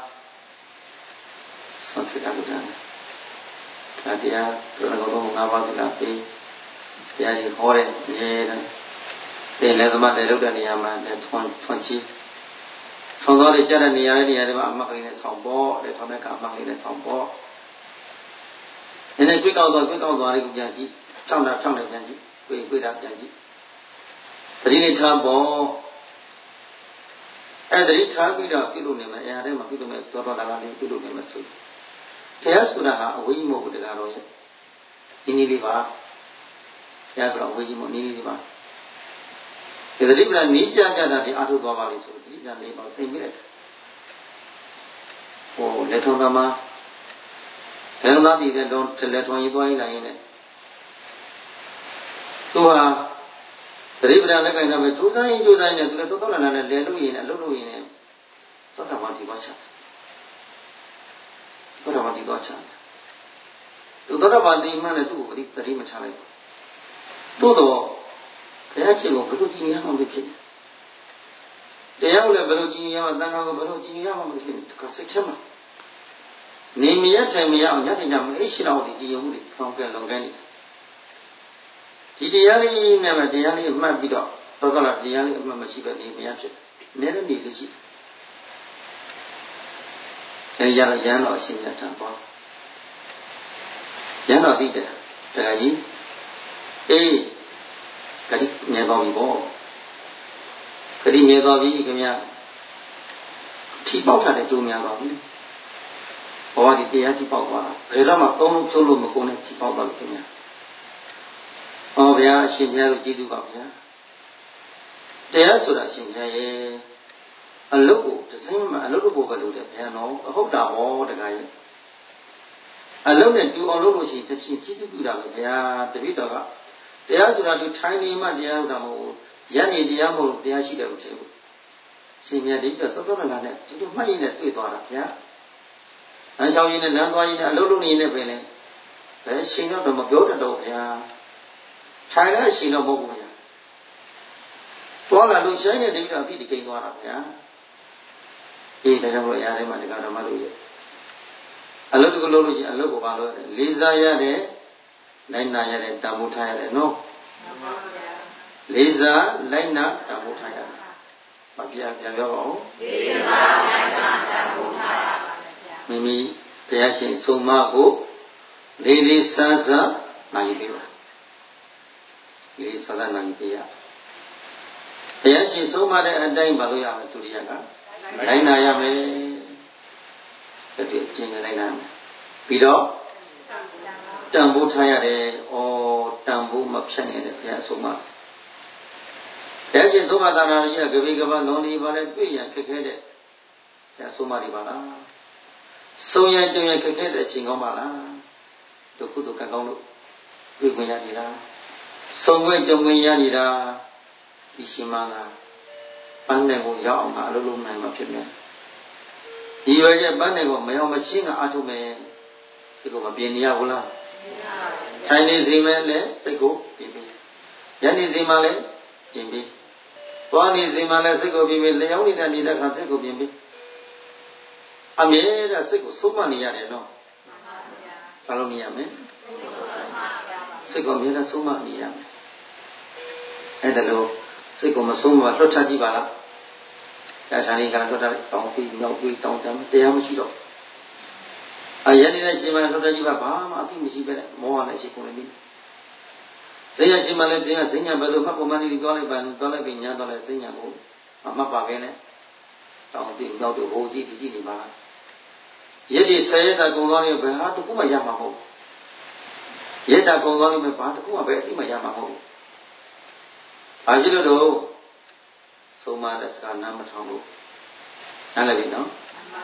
Speaker 1: ဆွမ်းစကားလို့ဒါတရားပြောတော့တော့ငါးပါးကလာပြီးတရားကြီးဟောတဲ့ရေတဲ့တင်လည်းသမတ်လည်းလုပ်တဲ့နေရာမှာလည်းထွန်းထွန်းချီထွန်းတော်တွေကြားတဲ့နေရာတွေနေရာတွေမှာအမှတ်ကလေးနဲ့ဆောင်းပေါ်တဲ့ထွန်းတဲ့ကအမှတ်ကလေးနဲ့ဆောင်းပေါ်နည်းနည်းကြွေးကောက်တော့ကြွေးကောက်သွားလေးကိုပြန်ကြည့်ထောင်းတာထောင်းတယ်ပြန်ကြည့်ကြွေးကြွေးတာပြန်ကြည့်တတိနေထားပေါ်အဲ့ဒီထားပြီးတော့ပြုလုပ်နေမယ်အရာတွေမှာပြုလုပ်မယ်တော်တော်လာလာလေးပြုလုပ်နေမယ်ဆိုတရားဆိုတာဟာအဝိမဟုတ်ဘူးတရားတော်ရဲ့နည်းနည်းလေးပါတရားဆိုတာအဝိကြီးမဟုတ်နည်းနည်းလေးပါဒီသတိပ္ပံနီးကြကြတာဒီအာထုသွားပါလိမ့်ဆိုဒီကြလေးပါသိမ့်ပြီးလိုက်ဟိုလက်ထုံးသမားလက်ထုံးသားပြည်တဲ့တော့လက်ထုံးရေးသွားရင်လည်းနဲ့သူဟာသတိပ္ပံလက်ကင်ကပဲကျိုးစားရင်ကျိုးစားရင်သူလည်းတော်တော်လာလာနဲ့လဲလို့ရင်အလုပ်လို့ရင်တော့တာမှဒီပါချတော့တာမှဒီတော့ချသူတော့တာမှဒီမှလည်းသူ့ကိုသတိမချလိုက်ဘူးသို့တော့တရားချင်းကိုဘယ်လိုကြည်ရမှမဖြစ်ဘူးတရားကိုလည်းဘယ်လိုကြည်ရမှတဏှာကိုဘယ်လိုကြည်ရမှမဖြစ်ဘူးတခါစိတ်ထဲမှာနေမရထိုင်မရအောင်ညတ်ညမအိရှိတော့ဒီကြည်ရုံမှုတွေကောင်းကဲလုံကဲနေဒီတရားလေးနဲ့ပဲတရားလေးမှတ်ပြီးတော့သောကလာတရားလေးအမှတ်မရှိပဲနေမရဖြစ်အများနဲ့နေလို့ရှိတယ်ရရရန်တော်အရှင်မြတ်ထံပေါ့ရန်တော်သိတယ်တရားကြီးအေးကတိမြဲသွားပြီပေါ့ကတိမြဲသွားပြီခင်ဗျာထိပေါက်ထားတဲ့ကျိုးများပါဘူးဘောဒီတရားထိပေါက်သွားတာဘယ်တော့မှသုံးလို့ဖြုတ်လို့မကုန်နဲ့ထိပေါက်သွားပြီခင်ဗျာဟောဗျာအရှင်ဘုရားတို့ကျေးဇူးပါဗျာတရားဆိုတာအရှင်ဘုရားရဲ့အလုတ်ကိုတစ်စင်းမှအလုတ်ကိုပဲလုပ်တယ်ဗျာနော်အဟုတ်တာဟောတခါရဲ့အလုတ်နဲ့တူအောင်လုပ်လို့ရှိရင်တရှင်ကျေးဇူးပြုတာပဲဗျာတပည့်တော်ကတရားဆိုတာဒီထိုင်နေမှတရားဟုတ်တာမဟုတ်ဘူး။ရက်နေတရားမဟုတ်တရားရှိတယ်လို့ပြောဘူး။ရှင်မြတ်ဒီတော့သောသောနာနဲ့ဒီလိုမှတ်ရင်းနဲ့တွေ့သွားတာဗျာ။အဲကြောင့်ရင်းနဲ့လမ်းသွားရင်းနဲ့အလုံးလုံးနေနေပဲလေ။ဘယ်ရှင်တော့မပြောတတ်တော့ဗျာ။ထိုင်တဲ့ရှင်တော့မဟုတ်ဘူးဗျာ။သွားလာလို့ဆိုင်နေတဲ့ဒီတော့အတိတ်ကိန်းသွားတာဗျာ။အေးဒါကြောင့်လို့ရားထဲမှာဒီကဓမ္မလို့ရ။အလုံးတကလုံးလို့ချင်းအလုံးကိုပါလို့လေးစားရတဲ့လိုက်နာရတဲ့တန်ဖိုးထားရတယ်နော်လေးစားလိုက်နာတန်ဖိုးထားရတယ်မပြပြန်ပြောပါဦးလေးစားလိုက်နာတန်ဖိုးထားရပါမိမိဘုရားရှင်ဆုံးမကိုလေးလေးစားစားနိုင်ပြီပါလေးလေးစားစားနိုင်ပြီရဘုရားရှင်ဆုံးမတဲ့အတိုင်းပါလို့ရမယ်ဒုတိယကလိုက်နာရမယ်တတိယကျင့်လိုက်နာမယ်ပြီးတော့တန်ဖိုးထားရတယ်။ဩတန်ဖိုးမဖြတ်နိုင်တဲ့ဘုရားဆုံးမ။ဘုရားရှင်ဆုံးမသာနာကြီးကကပိကပလုံးဒီပါလဲတွေ့ရခက်ခဲတဲ့ဘုရားဆုံးမတွေပါလား။ဆုံးရကြုံရခက်ခဲတဲ့အချိန်ကောင်းပါလား။ဒုက္ခဒုက္ခကောင်းလို့တွေ့ခွင့်ရနေတာ။ဆုံးခွင့်ကြုံခွင့်ရနေတာဒီရှင်မကပန်းတယ်ကိုရောက်အောင်အလုံးလုံးနိုင်မှာဖြစ်မယ်။ဒီရွယ်ချက်ပန်းတယ်ကိုမရောက်မချင်းကအထုမယ်။စိတ်ကမပြေနေရဘူးလား။ထိုင်နေစီမဲ့လည်းစိတ်ကိုပြင်ပြီးညနေစီမှလည်းပြင်ပြီးသွားနေစီမှလည်းစိတ်ကိုပြင်ပြီးလျောင်းနေတဲ့နေတဲ့အခါစိတ်ကိုပြင်ပြီးအမြဲတမ်းစိတ်ကိုဆုံးမနေရတယ်နော်ဘာလို့နေရမလဲစိတ်ကိုအမြဲတမ်းဆုံးမနေရမယ်အဲ့ဒါလို့စိတ်ကိုမဆုံးမလွတ်ထကြည့်ပါလားအဲဌာနေကလွတ်ထတောင်းပြီးမြောက်ပြီးတောင်းတယ်တရားမရှိတော့အယနေတဲ့ရှင်မလွတ်တကြီးကဘာမှအသိမရှိပဲနဲ့မောဟနဲ့ရှိကုန်နေပြီဇေယျရှင်မလည်းတင်ကဇိညာဘယ်လိုမှတ်ပုံမှန်နေပြောလိုက်ပါတော့လိုက်ပြီးညာတော့လဲဇိညာကိုမမှတ်ပါပဲနဲ့တောင်းပြီးမြောက်တော့ဟိုကြည့်ကြည့်နေပါလားယက်ဒီဆယ်ရက်တာကုံသွားနေဘယ်ဟာတခုမှရမှာမဟုတ်ယက်တာကုံသွားနေဘာတခုမှပဲအသိမှရမှာမဟုတ်ဘာဖြစ်လို့တော့ဆုံးမတဲ့စကားနားမထောင်လို့နားလည်ပြီနော်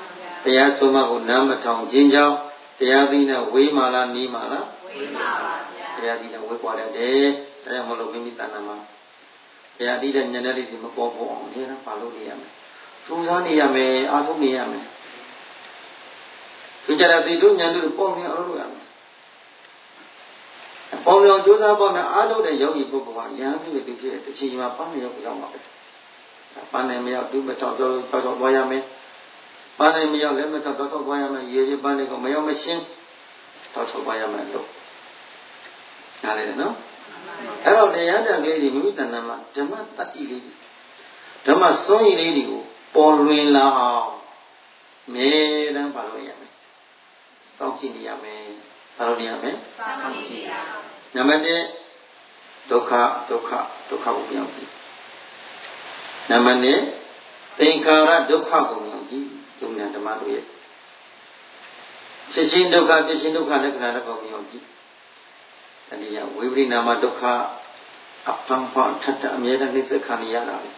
Speaker 1: တရားဆုံးမကိုနားမထောင်ခြင်းကြောင့်တရားသိနဲ့ဝေးမာလားနီးမာလားဝေးမာပါဗျာတရားဒီနဲ့ဝေးပွားတတ်တယ်ဒါကြောင့်မလို့မိမိတဏ္ဍာမှာတရားဒီတဲ့ဉာဏ်နဲ့ဒီမပေါ်ပေါ်အောင်နေတော့ပါလို့နေရမယ်ကြိုးစားနေရမယ်အားထုတ်နေရမယ်ဒီကြတဲ့ဒီတို့ဉာဏ်တို့ပေါ်နေအောင်လုပ်ရမယ်ပေါ်မြောင်ကြိုးစားပေါ်မြောင်အားထုတ်တဲ့ယောဂီပုဂ္ဂိုလ်ဟာယဟန်ဖြစ်ဖြစ်ဖြစ်တစ်ချိန်မှာပန်းနေရောက်ရောက်မှာပဲပန်းနေမရောက်တူးမထောက်တော့တော့တော့သွားရမယ်ပန်းနေမရောက်လည်းမထောက်တော့တော့သွားရမယ်ရေရေပန်းနေကမရောက်မရှင်းတော့တော့သွားရမယ်လို့နားလည်တယ်နော်အဲ့တော့တရားတန်လေးတွေမိမိတဏ္ဍာမှာဓမ္မတတ္တိလေးဓမ္မစွန့်ရည်လေးတွေကိုပေါ်လွင်လာအောင်မြဲတမ်းပါလို့ရမယ်စောင့်ကြည့်နေရမယ်ဘာလို့နေရမလဲစောင့်ကြည့်နေရနံပါတ်တစ်ဒုက္ခဒုက္ခဒုက္ခကိုပြောင်းကြည့်နံပါတ်နှစ်သင်္ခါရဒုက္ခကိုပြောင်းကြည့်ယုံနာဓမ္မတို့ရဲ့ဖြစ်ခြင်းဒုက္ခဖြစ်ခြင်းဒုက္ခလက္ခဏာတွေကိုပြောင်းကြည့်တနည်းဝိပရိနာမဒုက္ခအပန်းပန်းထထအမြဲတမ်းနှိစ္စခံရတာလေ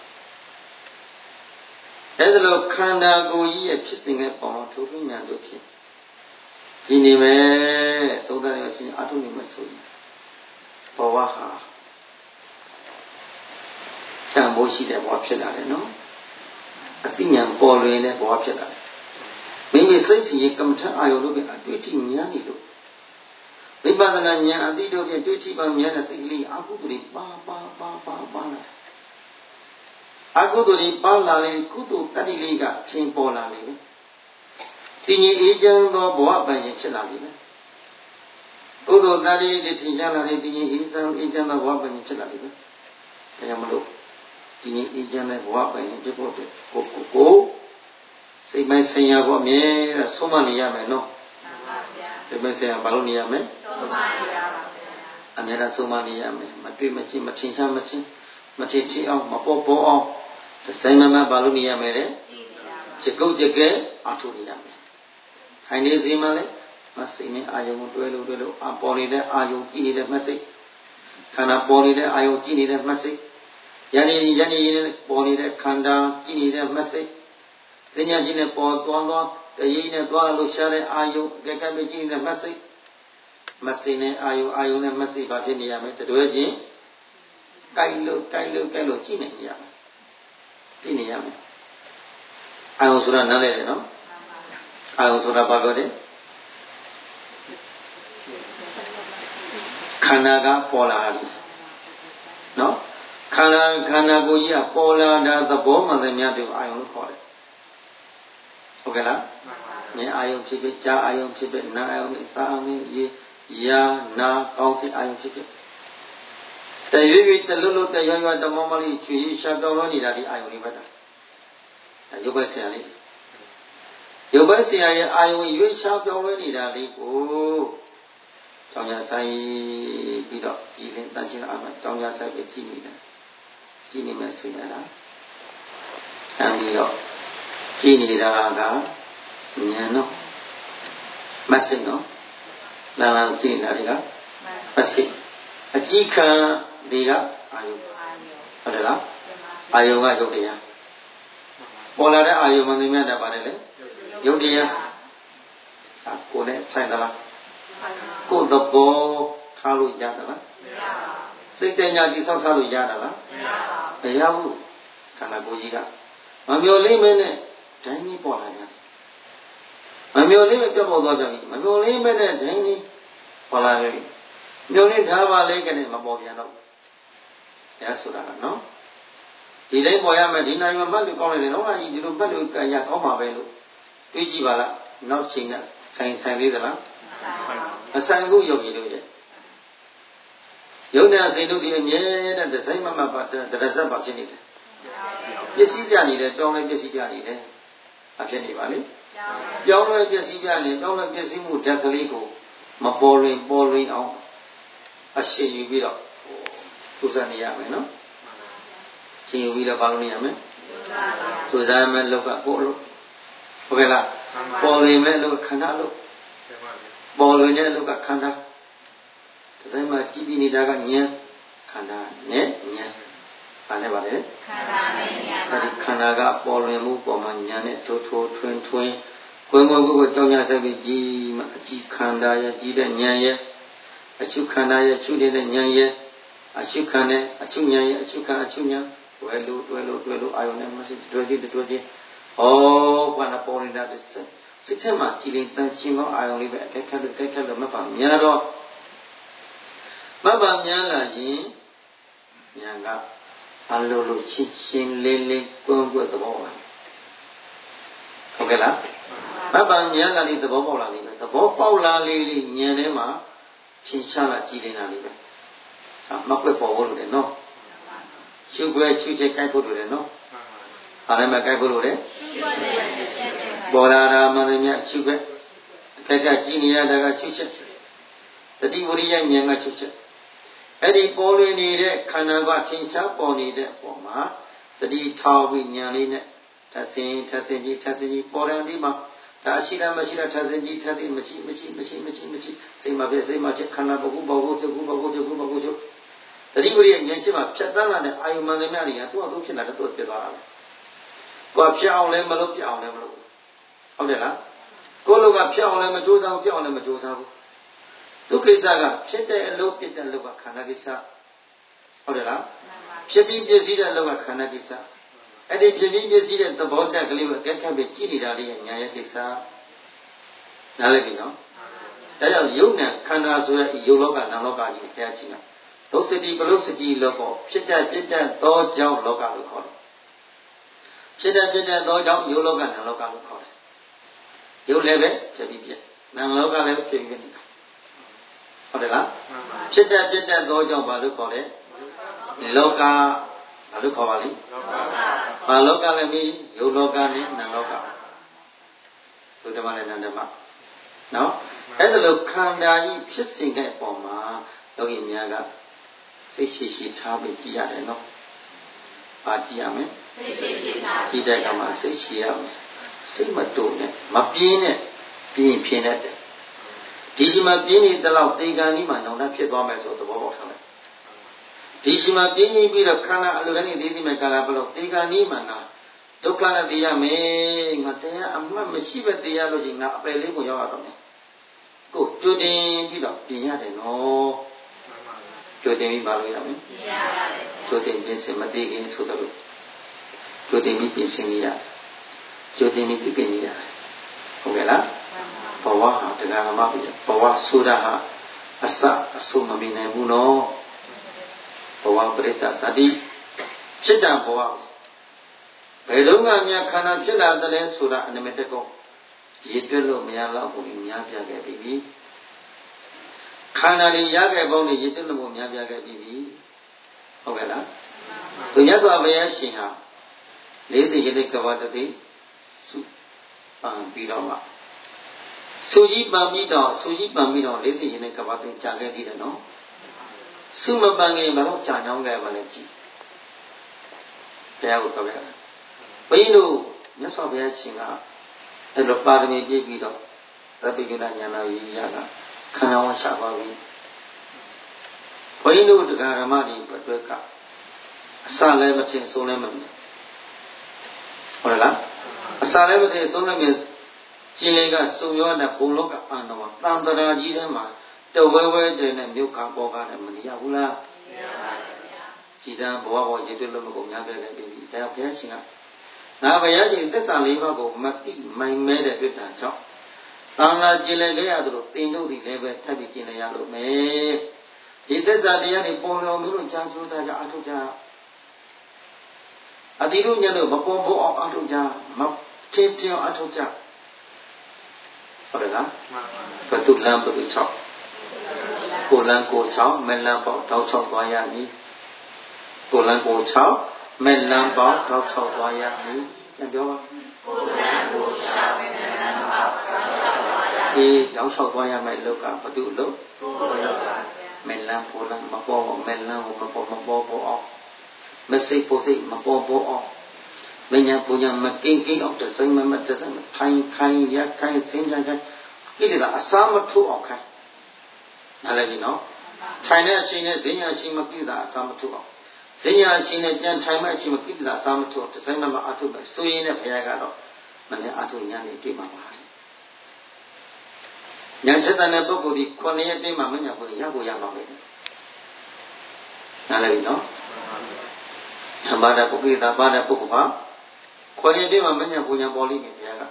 Speaker 1: အဲဒါလိုခန္ဓာကိုယ်ကြီးရဲ့ဖြစ်စဉ်ရဲ့ပုံထိုးထွင်းညာတို့ဖြစ်ဒီနေမဲ့သုံးသပ်ရရှင်အထုနေမဲ့ဆိုရင်ဘဝဟာတန်ဖိုးရှိတဲ့ဘဝဖြစ်လာတယ်နော်အတိညာပေါ်လွင်တဲ့ဘဝဖြစ်လာတယ်မိမိစိတ်စီရဲ့ကမ္မထအာယုတို့ကအတွေ့အထိများနေလို့ဝိပဿနာဉာဏ်အတိတို့ဖြင့်တွေ့ထိပါများတဲ့စိတ်ကလေးအကုသိုလ်တွေပါပါပါပါပါလာအကုသိုလ်တွေပါလာရင်ကုသိုလ်တတ္တိလေးကထင်ပေါ်လာလေပဲတည်ငြိမ်အေးချမ်းသောဘဝပိုင်ရင်ဖြစ်လာပြီပဲကုသိုလ်တတ္တိတွေထင်ရှားလာတဲ့တည်ငြိမ်အေးချမ်းအေးချမ်းသောဘဝပိုင်ရင်ဖြစ်လာပြီပဲဒါကြောင့်မလို့တည်ငြိမ်အေးချမ်းတဲ့ဘဝပိုင်ရင်ဖြစ်ဖို့အတွက်ကိုကိုကိုစိတ်ပိုင်းဆိုင်ရာကိုအမြဲတမ်းဆုံးမနေရမယ်နော်စိတ်ပိုင်းဆိုင်ရာဘာလို့နေရမလဲဆုံးမနေရပါဗျာအမြဲတမ်းဆုံးမနေရမယ်မတွေ့မချင်းမထင်ရှားမချင်းမထင်ထင်အောင်မပေါ်ပေါ်အောင်စိတ်မမဘာလို့နေရမယ်လဲကြကုတ်ကြကဲအထုနေရမယ်ခိုင်နေစီမှလည်းမစိတ်နဲ့အာယုံကိုတွဲလို့တွဲလို့အပေါ်နေတဲ့အာယုံကြည့်နေတဲ့မှတ်စိတ်ခန္ဓာပေါ်နေတဲ့အာယုံကြည့်နေတဲ့မှတ်စိတ်ယန္တိယန္တိပေါ်နေတဲ့ခန္ဓာကြည့်နေတဲ့မှတ်စိတ်သဉ္ညာကြီးနဲ့ပေါ်သွားသွားတရိပ်နဲ့သွားလို့ရှားတဲ့အာယုံကြက်ကပ်ပြီးကြည့်နေတဲ့မှတ်စိတ်မှတ်စိတ်နဲ့အာယုံအာယုံနဲ့မှတ်စိတ်ဘာဖြစ်နေရမလဲတွဲချင်းကိုက်လို့ကိုက်လို့ကိုက်လို့ကြည့်နေရမယ်ကြည့်နေရမယ်အာယုံဆိုတာနားလည်တယ်နော်အာယုံဆိုတာဘာပြောတယ်ခန္ဓာကပေါ်လာတယ်နော်ခန္ဓာခန္ဓာကိုယ်ကြီးကပေါ်လာတာသဘောမှန်တယ်များတယ်အာယုံလို့ခေါ်တယ်ဟုတ်ကဲ့လားမြင်အာယုံဖြစ်ဖြစ်ကြားအာယုံဖြစ်ဖြစ်နားအာယုံဖြစ်စားအာယုံရေယာနာကောင်းတဲ့အာယုံဖြစ်ဖြစ်တရွေ့ရွေ့တလွတ်လွတ်တရွရွတမောမလေးချွေရှာပြောင်းလို့နေတာဒီအာယုံလေးပဲတာဒါရုပ်ပဲဆရာလေးရုပ်ပဲဆရာရဲ့အာယုံရွေ့ရှာပြောင်းလို့နေတာလေးကိုကြောင်ရဆိုင်ပြီးတော့ဒီလင်းတန်ချင်းအားမှာကြောင်ရဆိုင်ပြီးကြည့်နေတာကြည့်နေမှဆိုရတာဆံပြီးတော့ကြည့်နေတာကဉာဏ်တော့မစိတ်နော်လာလာကြည့်နေတာတွေကမစိတ်အကြည့်ခံတွေကအာယုဟုတ်တယ်လားအာယုကရုပ်တရားပေါ်လာတဲ့အာယုမှန်သမျှတပါတယ်လေရုပ်တရားအာကိုယ်နဲ့ဆိုင်သလားကိုယ်သဘောထားလို့ရသလားမရပါဘူးစိတ်တညာတိဆောက်ထားလို့ရတာလားမရပါဘူးမရဘူးခန္ဓာကိုယ်ကြီးကမမျော်လင့်မင်းနဲ့ဒိုင်းကြီးပေါ်လာရတယ်မမျော်လင့်မပြတ်ပေါ်သွားကြပြီမမျော်လင့်မနဲ့ဒိုင်းကြီးပေါ်လာပြီမျော်လင့်ထားပါလေကနေမပေါ်ပြန်တော့ရဆိုတာကနော်ဒီတိုင်းပေါ်ရမယ်ဒီနိုင်မှာမှတ်လို့ကောင်းတယ်နော်ဟာကြီးဒီလိုမှတ်လို့ရကောင်းပါပဲလို့တွေးကြည့်ပါလားနောက်ချိန်နဲ့ဆိုင်ဆိုင်သေးသလားမဆိုင်ဘူးယုံကြည်လို့ရဲ့ယုံတဲ့စိတ်တို့ဒီအမြဲတမ်းဒီဇိုင်းမမတ်ပါတရဇတ်ပါဖြစ်နေတယ်ပစ္စည်းပြနေတယ်တောင်းလဲပစ္စည်းပြနေတယ်အဖြစ်နေပါလေပြောင်းလဲပစ္စည်းပြနေတောင်းလဲပစ္စည်းမှုဓာတ်ကလေးကိုမပေါ်လွင်ပေါ်လွင်အောင်အရှိန်ယူပြီးတော့သူစားနေရမယ်နော်ရှင်းယူပြီးတော့ဘာလို့နေရမလဲသူစားမယ်လောက်ကကိုလို့ဟုတ်ကဲ့လားပေါ်လွင်မဲ့လို့ခန္ဓာလို့ပေါ်လွင်တဲ့လောက်ကခန္ဓာဒီတိုင်းမှာကြည့်ပြီးနေတာကဉာဏ်ခန္ဓာနဲ့ဉာဏ်ဘာနဲ့ပါလဲခန္ဓာနဲ့ဉာဏ်ပါဒီခန္ဓာကပေါ်လွင်မှုပေါ်မှာဉာဏ်နဲ့ထိုးထိုးထွင်းထွင်းကိုယ်ကိုယ်ကိုကြောင်းကြဆက်ပြီးကြည်မှအကြည့်ခန္ဓာရဲ့ကြည်တဲ့ဉာဏ်ရဲ့အချုပ်ခန္ဓာရဲ့ချုပ်နေတဲ့ဉာဏ်ရဲ့အချုပ်ခံတဲ့အချုပ်ဉာဏ်ရဲ့အချုပ်ခံအချုပ်ဉာဏ်တွဲလို့တွဲလို့တွဲလို့အာယုန်နဲ့မရှိတွဲကြည့်တွဲကြည့်ဩဘာနာပေါ်နေတာစိတ်ထဲမှာကြည်လင်တန်ရှင်းသောအာယုန်လေးပဲအတက်ခတ်လို့တက်ခတ်လို့မပါများတော့မပါများလာရင်ဉာဏ်ကအလိုလိုရှင်းရှင်းလင်းလင်းကွန်းကွန်းသဘောပါဟုတ်ကဲ့လားမပါများလာလေးသဘောပေါက်လာလေးပဲသဘောပေါက်လာလေးလေးဉာဏ်ထဲမှာရှင်းရှားလာကြည်လင်လာလေးပဲမကွက်ပေါ်လို့တယ်နော်ရှုွယ်ရှုချက်ကြိုက်ဖို့လို့တယ်နော်အားလည်းမကြိုက်ဖို့လို့တယ်ပေါ်လာတာမှန်တယ်မြတ်ရှုွယ်အခက်ကကြည်နေရတာကရှုချက်တတိဝရိယဉာဏ်ကရှုချက်အဲ့ဒီပေါ်လွင်နေတဲ့ခန္ဓာကထင်ရှားပေါ်နေတဲ့အပေါ်မှာတတိထောင်ပြီးဉာဏ်လေးနဲ့ထပ်စဉ်ထပ်စဉ်ကြီးထပ်စဉ်ကြီးပေါ်တယ်ဒီမှာဒါရှိတာမရှိတာထပ်စဉ်ကြီးထပ်စဉ်မရှိမရှိမရှိမရှိမရှိစိတ်မှာပဲစိတ်မှာချက်ခန္ဓာပုဂ္ဂိုလ်ပုဂ္ဂိုလ်ချုပ်ပုဂ္ဂိုလ်ချုပ်ပုဂ္ဂိုလ်ချုပ်တတိဝရိယဉာဏ်ရှိမှဖြတ်တန်းလာတဲ့အာယုမှန်သမျှတွေကသူ့အတူဖြစ်လာတဲ့သူ့ဖြစ်သွားတာပဲကိုယ်ဖြတ်အောင်လည်းမလုပ်ပြအောင်လည်းမလုပ်ဟုတ်တယ်လားကိုယ်လောကဖြတ်အောင်လည်းမကြိုးစားဘူးပြအောင်လည်းမကြိုးစားဘူးဒုက္ခိစ္စကဖြစ်တဲ့အလုပ်ဖြစ်တဲ့အလုပ်ကခန္ဓာကိစ္စဟုတ်တယ်လားဖြစ်ပြီးပြည့်စည်တဲ့အလုပ်ကခန္ဓာကိစ္စအဲ့ဒီဖြစ်ပြီးပြည့်စည်တဲ့သဘောတက်ကလေးကိုတက်ခတ်ပြီးကြည့်နေတာလေးကညာရဲ့ကိစ္စနားလည်ပြီနော်ဒါကြောင့်ယုံနဲ့ခန္ဓာဆိုတဲ့ယုံလောကနာမ်လောကကြီးဘုရားချင်းကဒုစတိပလုစတိလောကဖြစ်တဲ့ဖြစ်တဲ့သောကြောင့်လောကလို့ခေါ်တယ်ဖြစ်တဲ့ဖြစ်တဲ့သောကြောင့်ယုံလောကနာမ်လောကလို့ခေါ်တယ်ယုံလည်းပဲဖြစ်ပြီးပြည့်နာမ်လောကလည်းဖြစ်ပြီးနေတာဟုတ်တယ်လားဖြစ်တဲ့ဖြစ်တဲ့သောကြောင့်ဘာလို့ခေါ်လဲလောကဘာလို့ခေါ်ပါလိမ့်ဘာလောကလည်းမီးယုံလောကနဲ့နာမ်လောကသုတ္တမနဲ့နန္ဒမနော်အဲ့ဒါလို့ခန္ဓာကြီးဖြစ်စဉ်တဲ့အပေါ်မှာယောဂီများကစိတ်ရှိရှိထားပြီးကြည့်ရတယ်နော်။ပါကြည့်ရမယ်။စိတ်ရှိရှိထားကြည့်တဲ့အခါမှာစိတ်ရှိရမယ်။စိတ်မတုံနဲ့မပြင်းနဲ့ပြင်းပြင်းနဲ့ဒီရှိမှပြင်းနေတဲ့လောက်တေကန်ကြီးမှနောင်တဖြစ်သွားမယ်ဆိုသဘောပေါက်ထားလိုက်။ဒီရှိမှပြင်းပြီးတော့ခန္ဓာအလိုတိုင်းသေးသေးမဲ့ကာလဘလို့တေကန်ကြီးမှနာဒုက္ခနဲ့သိရမယ်။ငါတရားအမှတ်မရှိပဲသိရလို့ရှိရင်ငါအပယ်လေးကိုရောက်ရတော့မယ်။ကိုကြိုတင်ပြီးတော့ပြင်ရတယ်နော်။ကြိုတင်ပြီးပါလို့ရမယ်ကြိုတင်ပြင်ဆင်မသိခင်ဆိုတော့ကြိုတင်ပြီးပြင်ဆင်ရကြိုတင်ပြီးပြင်ရဟုတ်ကဲ့လားဘဝဟာတရားဓမ္မပဲဘဝဆိုတာဟာအစအဆုံးမမြင်နိုင်ဘူးနော်ဘဝပရိစ္ဆသတိဖြစ်တာဘဝဘယ်တော့မှမြတ်ခန္ဓာဖြစ်လာတယ်လဲဆိုတာအနမတကောရည်တွက်လို့မရတော့ဘူးများပြခဲ့ပြီခန္ဓာလေးရခဲ့ပေါင်းနဲ့ရည်တွက်လို့များပြခဲ့ပြီဟုတ်ကဲ့လားသူမြတ်စွာဘုရားရှင်ဟာလေးသိရင်ကဘာတတိစုပန်ပြီးတော့မှစုကြီးပန်ပြီးတော့စုကြီးပန်ပြီးတော့လေးသိရင်ကဘာတတိကြာခဲ့သေးတယ်နော်စုမပန်ခင်ဘယ်တော့ကြာညောင်းခဲ့ပါလဲကြည့်ဘုရားကိုပြောပြတယ်ဘုန်းကြီးတို့မြတ်စွာဘုရားရှင်ကအဲ့လိုပါရမီပြည့်ပြီးတော့ရပိကုဏဉာဏ်တော်ကြီးရတာခန္ဓာဝရှာပါပြီဘုန်းကြီးတို့တရားဓမ္မတွေအတွက်ကအစလည်းမထင်ဆုံးလည်းမမြင်ဟုတ်လားအစလည်းမထင်ဆုံးလည်းမမြင်ကျင်လေကစုံရောတဲ့ဘုံလောကအန္တဝတန်တရာကြီးထဲမှာတဝဲဝဲတဲ့နဲ့မြို့ကပေါ်ကားနဲ့မနေရဘူးလားမရပါဘူးဗျာကြည်တန်းဘဝပေါ်ရည်တွက်လို့မကုန်များပဲခဲ့ပြီဒါဘုရားရှင်ကငါဘုရားရှင်သစ္စာလေးပါးကိုမတိမိုင်မဲတဲ့တွေ့တာကြောင့်တန်လာကျင်လေခဲ့ရသလိုတင်တို့ဒီလည်းပဲထပ်ပြီးကျင်လေရလို့မယ်ဒီသစ္စာတရားတွေပေါ်တော်မျိုးလို့ကြားချိုးတာကြအထုတ်ကြအတိရုညတို့မပေါ်ပေါ်အောင်အထုတ်ကြမထင်ထင်အောင်အထုတ်ကြဟုတ်လားဘတုလံဘတုချောက်ကိုလံကိုချောက်မလံပေါတောက်ချောက်သွားရမည်ကိုလံကိုချောက်မလံပေါတောက်ချောက်သွားရမည်ပြန်ပြောပါကိုလံကိုချောက်မလံပေါတောက်ချောက်သွားရမည်အေးတောက်ချောက်သွားရမယ်လောကဘတုလို့ကိုလို့ပါမလံပေါ်လံမပေါ်မလံကိုမပေါ်မပေါ်ပေါ်အောင်မစိတ်ပေါ်စိတ်မပေါ်ပေါ်အောင်မညာပူညာမကင်းကင်းအောင်တစိမ့်မမတစိမ့်ခိုင်းခိုင်းရခိုင်းစင်းကြခိုင်းကိလေသာအစာမထုတ်အောင်ခိုင်းနားလည်ပြီနော်ထိုင်တဲ့အချိန်နဲ့ဈဉ္ညာရှိမကိလေသာအစာမထုတ်အောင်ဈဉ္ညာရှိနဲ့ပြန်ထိုင်မဲ့အချိန်မကိလေသာအစာမထုတ်တစိမ့်မမအထုတ်ပဲဆိုရင်လည်းဘုရားကတော့မနေ့အထုတ်ညာနေတွေ့မှာပါညာချက်တဲ့ပုဂ္ဂိုလ်ဒီခုနှစ်ရက်အတွင်းမှာမညာဘူးရဖို့ရမှာပဲနားလည်ပြီနော်ဟဘာတဲ့ပုဂ္ဂိတာပါတဲ့ပုဂ္ဂိုလ်ဟာခုနှစ်ရက်အတွင်းမှာမညာဘူးညာပေါ်လိမ့်မယ်ဘုရားက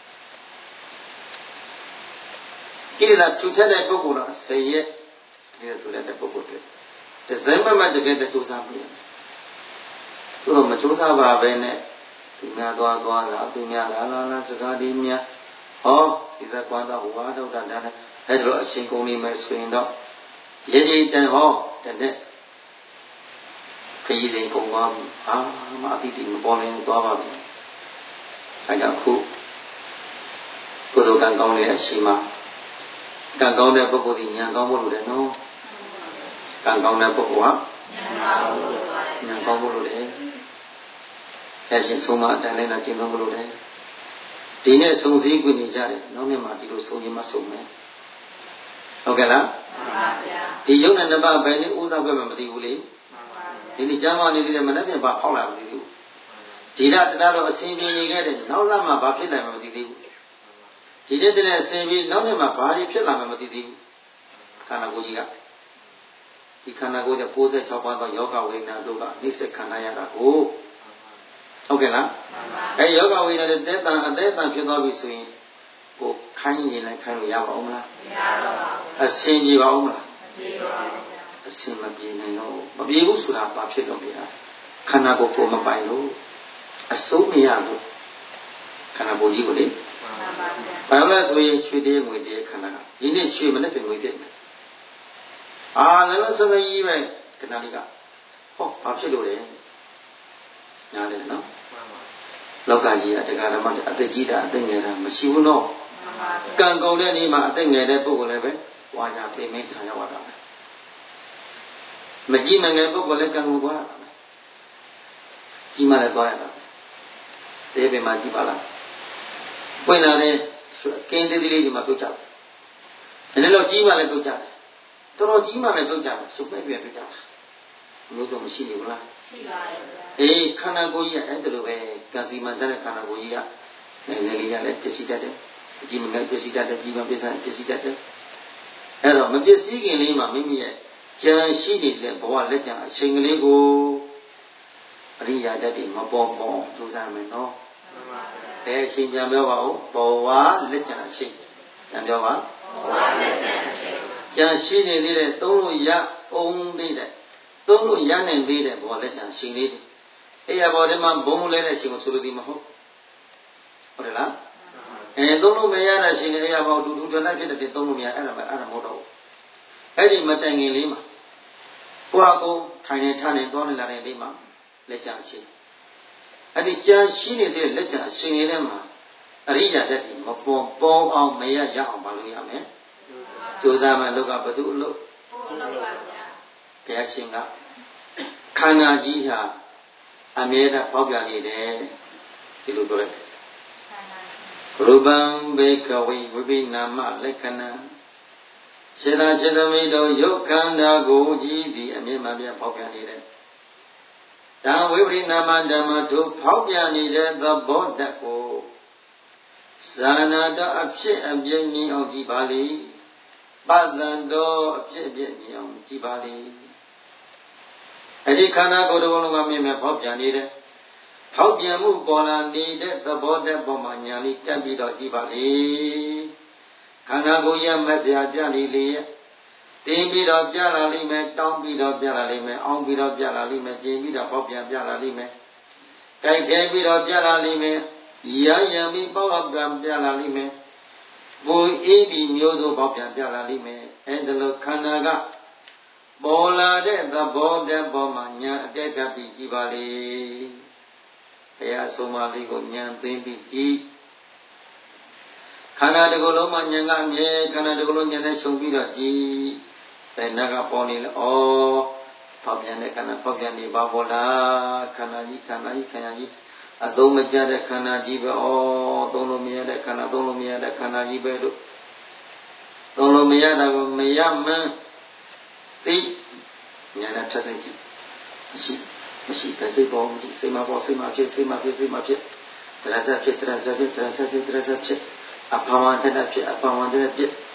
Speaker 1: ကိလေသာထူထပ်တဲ့ပုဂ္ဂိုလ်တော့ဆယ်ရက်ဒီလိုထူထပ်တဲ့ပုဂ္ဂိုလ်တွေဒီဇိမ်မမတကယ်တကြိုးစားပြီးသူတော့မကြိုးစားပါပဲနဲ့သူများသွားသွားတာသူများလာလာလာစကားဒီများဟောဒီစကွာတော့ဝါတော့တာဒါနဲ့အဲ့ဒါလိုအရှင်ကုန်နေမယ်ဆိုရင်တော့ရေကြီးတန်ဟောတဲ့တဲ့ခရီးစဉ်ကုန်သွားပြီအာမအတိတိမပေါ်ရင်သွားပါပြီအဲကြောင့်ခုကုသိုလ်ကံကောင်းတဲ့အရှိမကံကောင်းတဲ့ပုဂ္ဂိုလ်ဒီဉာဏ်ကောင်းဖို့လိုတယ်နော်ကံကောင်းတဲ့ပုဂ္ဂိုလ်ဟာဉာဏ်ကောင်းဖို့လိုတယ်အဲရှင်ဆုံးမအတိုင်းလိုက်လာကျင့်သုံးဖို့လိုတယ်ဒီနေ့စုံစည်းကြနေကြတယ်နောက်နေ့မှဒီလိုစုံရင်မှစုံမယ်ဟုတ်ကဲ့လားမှန်ပါဗျာဒီယုံနဲ့နှစ်ပါးဘယ်နည်းဥစားခွဲမှမသိဘူးလေဒီနေ့ကျမ်းမာနေသေးတယ်မနေ့ပြန်ပါဖောက်လာမသိဘူးဒီရတရားတော့အစဉ်ပြေနေခဲ့တယ်နောက်လာမှဘာဖြစ်နိုင်မှမသိသေးဘူးဒီနေ့တည်းအစဉ်ပြေနောက်နေ့မှဘာတွေဖြစ်လာမှမသိသေးဘူးခန္ဓာကိုယ်ကြီးကဒီခန္ဓာကိုယ်က၉၆ပါးသောယောဂဝိညာဉ်တို့ကနှိစ္စခန္ဓာရတာကိုဟုတ်ကဲ့လားအဲယောဂဝိညာဉ်တွေတဲတန်အသေးတန်ဖြစ်သွားပြီဆိုရင်ကိုခိုင်းရင်လည်းခိုင်းလို့ရပါဦးမလားမရပါဘူးအစဉ်ပြေပါဦးမလားမပြေပါဘူးအစဉ်မပြေနိုင်တော့မပြေဘူးဆိုတာဘာဖြစ်တော့ဗျာခန္ဓာကိုယ်ကိုမပိုင်လို့အစိုးမရလို့ခန္ဓာကိုယ်ကြီးကိုလေဘာလို့လဲဆိုရင်ရွှေတည်းငွေတည်းခန္ဓာကဒီနေ့ရွှေမနဲ့ပြင်ငွေပြည့်မယ်အာလည်းလို့စမကြီးပဲခဏလေးကဟောဘာဖြစ်လို့လဲညားတယ်နော်လောကကြီးကတရားဓမ္မအသက်ကြီးတာအသက်ငယ်တာမရှိဘူးနော်ကံကုန်တဲ့နေ့မှာအသက်ငယ်တဲ့ပုဂ္ဂိုလ်လည်းပဲဝါညာသိမင်းထားရောက်တာပဲမကြည့်မငယ်ပုဂ္ဂိုလ်လည်းကံကုန်သွားတာပဲကြီးမှလည်းသွားရတာတေးပင်မှာကြည့်ပါလားပွင့်လာတဲ့ကင်းသေးသေးလေးဒီမှာပြုတ်ကြတယ်နည်းနည်းတော့ကြီးမှလည်းပြုတ်ကြတယ်တော်တော်ကြီးမှလည်းပြုတ်ကြတယ်စုပ်ပဲပြပြုတ်ကြတာလို့ဆိုမရှိဘူးလားရှိပါရဲ့ဗျာအေးခန္ဓာကိုယ်ကြီးကအဲ့ဒါလိုပဲကံစီမံတဲ့ခန္ဓာကိုယ်ကြီးကနည်းနည်းလေးရလည်းပစ္စည်းတတ်တယ်အကြည့်မငယ်ပစ္စည်းတတ်တယ်ကြီးမှပစ္စည်းပစ္စည်းတတ်တယ်အဲ့တော့မပစ္စည်းခင်လေးမှာမိမိရဲ့ကြံရှိနေတဲ့ဘဝလက်ကြံအချိန်ကလေးကိုအရိယာတတ်တယ်မပေါ်ပေါ်ကြိုးစားမယ်နော်မှန်ပါဗျာအဲအချိန်ပြန်ပြောပါဦးပေါ်ဝါလက်ကြံအချိန်ပြန်ပြောပါပေါ်ဝါလက်ကြံအချိန်ကြံရှိနေသေးတဲ့သုံးလို့ရအောင်သေးတဲ့သုံးလို့ရနိုင်သေးတဲ့ဘောလက်ကြံရှင်လေးအဲ့ရဘောဒီမှာဘုံမလဲတဲ့ရှင်ကိုဆိုလို့ဒီမဟုတ်ဟုတ်တယ်လားအဲသုံးလို့မရတဲ့ရှင်လေးအဲ့ရဘောတူတူတလက်ဖြစ်တဲ့သုံးလို့မရအဲ့ဒါမှအဲ့ဒါမဟုတ်တော့ဘူးအဲ့ဒီမတိုင်ခင်လေးမှာကိုယ့်အကိုထိုင်နေထားနေသွားနေလာတဲ့လေးမှာလက်ကြံရှင်အဲ့ဒီကြံရှိနေတဲ့လက်ကြံရှင်လေးထဲမှာအရိယာတတ်ဒီမပေါ်ပေါ်အောင်မရရအောင်မလုပ်ရမယ်ကြိုးစားမှလောကဘသူအလုပ်ဟုတ်လို့ပါဗျာဘုရားရှင်ကခန္ဓာကြီးဟာအမြဲတမ်းပေါက်ပြနေတယ်ဒီလိုပြောလိုက်ရူပံဘေကဝိဝိပိနာမလက္ခဏာစေတစေတမိတောယုတ်ခန္ဓာကိုကြီးသည်အမြဲမှပြပေါက်ပြနေတယ်ဒါဝိပရိနာမဓမ္မတို့ဖောက်ပြနေတဲ့သဘောတတ်ကိုဇာနာတော်အဖြစ်အပြည့်မြင်အောင်ကြည့်ပါလိပတ္တန်တော်အဖြစ်အပြည့်မြင်အောင်ကြည့်ပါလိအဲ့ဒီခန္ဓာကိုယ်တော်ကမြင်မဲ့ဖောက်ပြန်နေတဲ့ဖောက်ပြန်မှုပေါ်လာနေတဲ့သဘောတည်းပေါ်မှာညာလေးတက်ပြီးတော့ကြည့်ပါလေခန္ဓာကိုယ်ရမက်စရာပြနေလေတင်းပြီးတော့ပြလာလိမ့်မယ်တောင်းပြီးတော့ပြလာလိမ့်မယ်အောင်းပြီးတော့ပြလာလိမ့်မယ်ကျင်ပြီးတော့ဖောက်ပြန်ပြလာလိမ့်မယ်ကြိုက်ခဲပြီးတော့ပြလာလိမ့်မယ်ရရံပြီးပေါက်ပြန်ပြလာလိမ့်မယ်ဘူအေးပြီးမျိုးစုံပေါက်ပြန်ပြလာလိမ့်မယ်အဲဒါလို့ခန္ဓာကပေါ်လာတဲ့သဘောတည်းပေါ်မှာညာအကဲကပ်ပြီးကြည်ပါလေဘုရားဆုံးမလေးကိုညာသိမ့်ပြီးကြည်ခန္ဓာတစ်ခုလုံးမှာညာကအမြဲခန္ဓာတစ်ခုလုံးညာနဲ့ခြုံပြီးတော့ကြည်ဘယ်နာကပေါ်နေလဲဩဖောက်ပြန်တဲ့ခန္ဓာဖောက်ပြန်နေပါဘောလားခန္ဓာကြီးခန္ဓာကြီးခန္ဓာကြီးအသုံးမကျတဲ့ခန္ဓာကြီးပဲဩသုံးလို့မရတဲ့ခန္ဓာသုံးလို့မရတဲ့ခန္ဓာကြီးပဲတို့သုံးလို့မရတာကိုမရမှန်းသိညာနဲ့ထပ်သိကြည့်မရှိမရှိပဲစိတ်ပေါ်မရှိစိတ်မပေါ်စိတ်မဖြစ်စိတ်မဖြစ်စိတ်မဖြစ်တရားစဖြစ်တရားစဖြစ်တရားစဖြစ်တရားစဖြစ်အဖဝန္တတဖြစ်အဖဝန္တတဖြစ်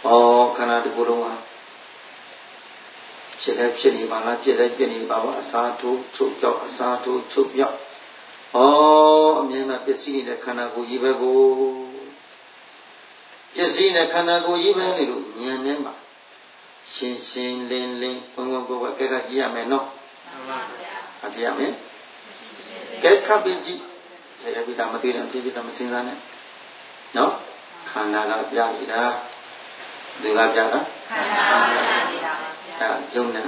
Speaker 1: ဩခန္ဓာတစ်ခုလုံးဟာဖြစ်လဲဖြစ်နေပါလားဖြစ်လဲဖြစ်နေပါပါအစာထိုးချုပ်ပြောက်အစာထိုးချုပ်ပြောက်ဩအမြဲတမ်းပစ္စည်းနေတဲ့ခန္ဓာကိုယ်ကြီးပဲကိုပစ္စည်းနဲ့ခန္ဓာကိုယ်ကြီးပဲလေလို့ဉာဏ်နဲ့မှရှင်းရှင်းလင်းလင်းဘုံဘုံကိုယ်ကဲကကြည့်ရမယ်နော်မှန်ပါဗျာအပြရမယ်ကဲခပ်ပြီးကြည့်ဒါလည်းပြီးတာမတွေ့တယ်ဖြစ်ဖြစ်တာမစင်စားနဲ့နော်ခန္ဓာကပြနေတာသူကပြတာခန္ဓာကပြနေတာပါဗျာအဲယုံနဲ့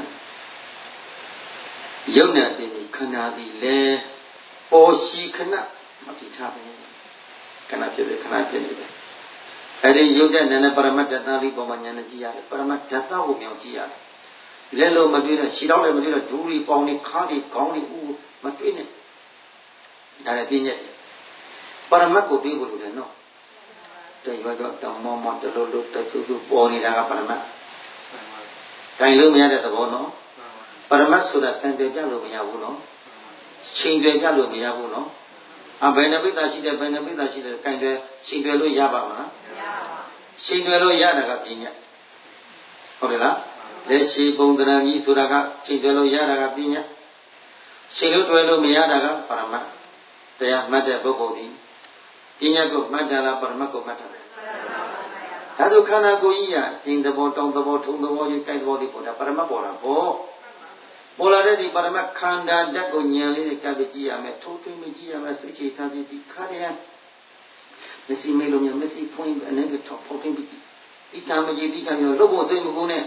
Speaker 1: ယုံနဲ့ဒီခန္ဓာဒီလေပေါ်ရှိခဏမတိထားပဲခဏဖြစ်ဖြစ်ခဏဖြစ်နေတယ်အဲ့ဒီယုတ်တဲ့နာနဲ့ပရမတ္တသလေးပေါ်မှာဉာဏ်နဲ့ကြည့်ရတယ်ပရမတ္တဓာတ်ကိုမြောင်ကြည့်ရတယ်လက်လုံးမတွေ့နဲ့ခြေထောက်လည်းမတွေ့နဲ့ဒူးရီပေါင်တွေခါးတွေခေါင်းတွေဦးမတွေ့နဲ့ဒါလည်းပြည့်ညက်ပရမတ်ကိုတွေ့ဖို့လိုတယ်နော်တရွရွတောင်မောမောတလို့လို့တခုခုပေါ်နေတာကပရမတ်တိုင်လို့မရတဲ့သဘောနော်ပရမတ်ဆိုတာတန်တယ်ပြလို့မရဘူးနော်ချိန်တယ်ပြလို့မရဘူးနော်အဘယ်နှပိဿရှိတယ်ဘယ်နှပိဿရှိတယ်တိုင်တယ်ချိန်တယ်လို့ရပါမလားချိန်တယ်လို့ရတာကပြည့်ညက်ဟုတ်တယ်လားလက်ရှိပုံသဏ္ဍာန်ကြီးဆိုတာကချိန်တယ်လို့ရတာကပြည့်ညက်ချိန်လို့တွယ်လို့မရတာကပရမတ်တရားမှတ်တဲ့ပုဂ္ဂိုလ်ဒီပညာကိုမှတ်တာလားပရမတ်ကိုမှတ်တာလားဒါဆိုခန္ဓာကိုယ်ကြီးရတင်သဘောတောင်းသဘောထုံသဘောကြီးကြိုက်သဘောဒီပေါ်တာပရမတ်ပေါ်တာပေါ့ပေါ်လာတဲ့ဒီပရမတ်ခန္ဓာဓာတ်ကိုဉာဏ်လေးနဲ့ကပ်ပြီးကြည့်ရမယ်ထိုးထွင်းပြီးကြည့်ရမယ်စိတ်ချထားပြီးဒီခါတည်းမစီမေလို့မျိုးမစီဖွင့်အနေနဲ့ထောက်ထောက်ပြီးဒီကံမကြီးဒီကံမျိုးလို့ဖို့စိတ်မကူနဲ့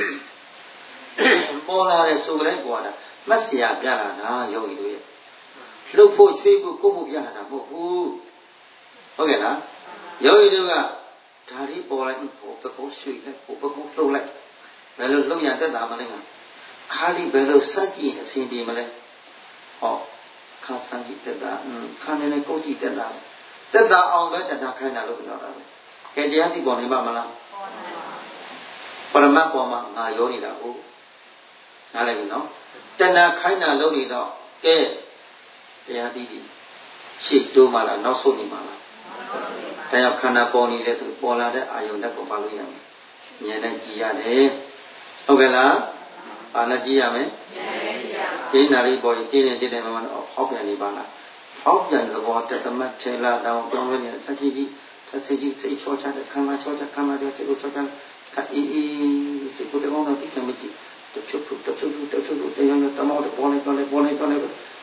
Speaker 1: ပေါ်လာတဲ့ဆိုကြတဲ့ကွာတာမတ်เสียပြလာတာယောဂီတို့ရဲ့လှုပ်ဖို့ချွေးဖို့ကိုယ်ဖို့ပြလာတာမဟုတ်ဘူးဟုတ်ကဲ့လားယောဂီတို့ကဓာရီပေါ်လိုက်ဖို့ပကုံးရွှေ့လိုက်ဖို့ပကုံးလှုပ်လိုက်ဘယ်လိုလှုပ်ရတတ်တာမလဲငါခါလီဘယ်လိုစက်ကြည့်အစဉ်ပြေမလဲဟောခါစမ်းကြည့်တတ်တာခါနေနေကိုကြည့်တတ်တာတက်တာအောင်ပဲတဏှာခိုင်းတာလို့ပြောတာပဲကဲတရားသိပေါ်နေပါမလားပရမတ်ပေါ်မှာငါရောနေတာဟုတ်နားလည်ပြီနော်တဏှာခိုင်းတာလို့နေတော့ကဲတရားသိပြီရှေ့တိုးမှလားနောက်ဆုတ်နေမှလားတရားခန္ဓာပေါ်နေတယ်ဆိုပေါ်လာတဲ့အာယုန်တက်ကိုပါလို့ရမယ်ဉာဏ်နဲ့ကြည့်ရတယ်ဟုတ်ကဲ့လားဘာနဲ့ကြည့်ရမလဲဉာဏ်နဲ့ကြည့်ရမယ်ကျင်းနာရီပေါ်ရင်ကျင်းနေတည်တယ်မှမဟုတ်ဟောက်ပြန်နေပါလားဟောက်ပြန်သဘောတသမတ်ထေလာတောင်ပြောင်းလဲနေတဲ့စัจကြီးကြီးသစိတ်ကြီးစိတ်ချောချတဲ့ခံမချောချခံမချောစိတ်ကိုချောချခအေးအေးစိတ်ကိုတောင်းတော့တိကျမကြည့်တဖြုတ်ဖြုတ်တဖြုတ်ဖြုတ်တဖြုတ်ဖြုတ်တရားနဲ့တမောတဲ့ပေါ်နေပေါ်နေပေါ်နေပေါ်နေဩ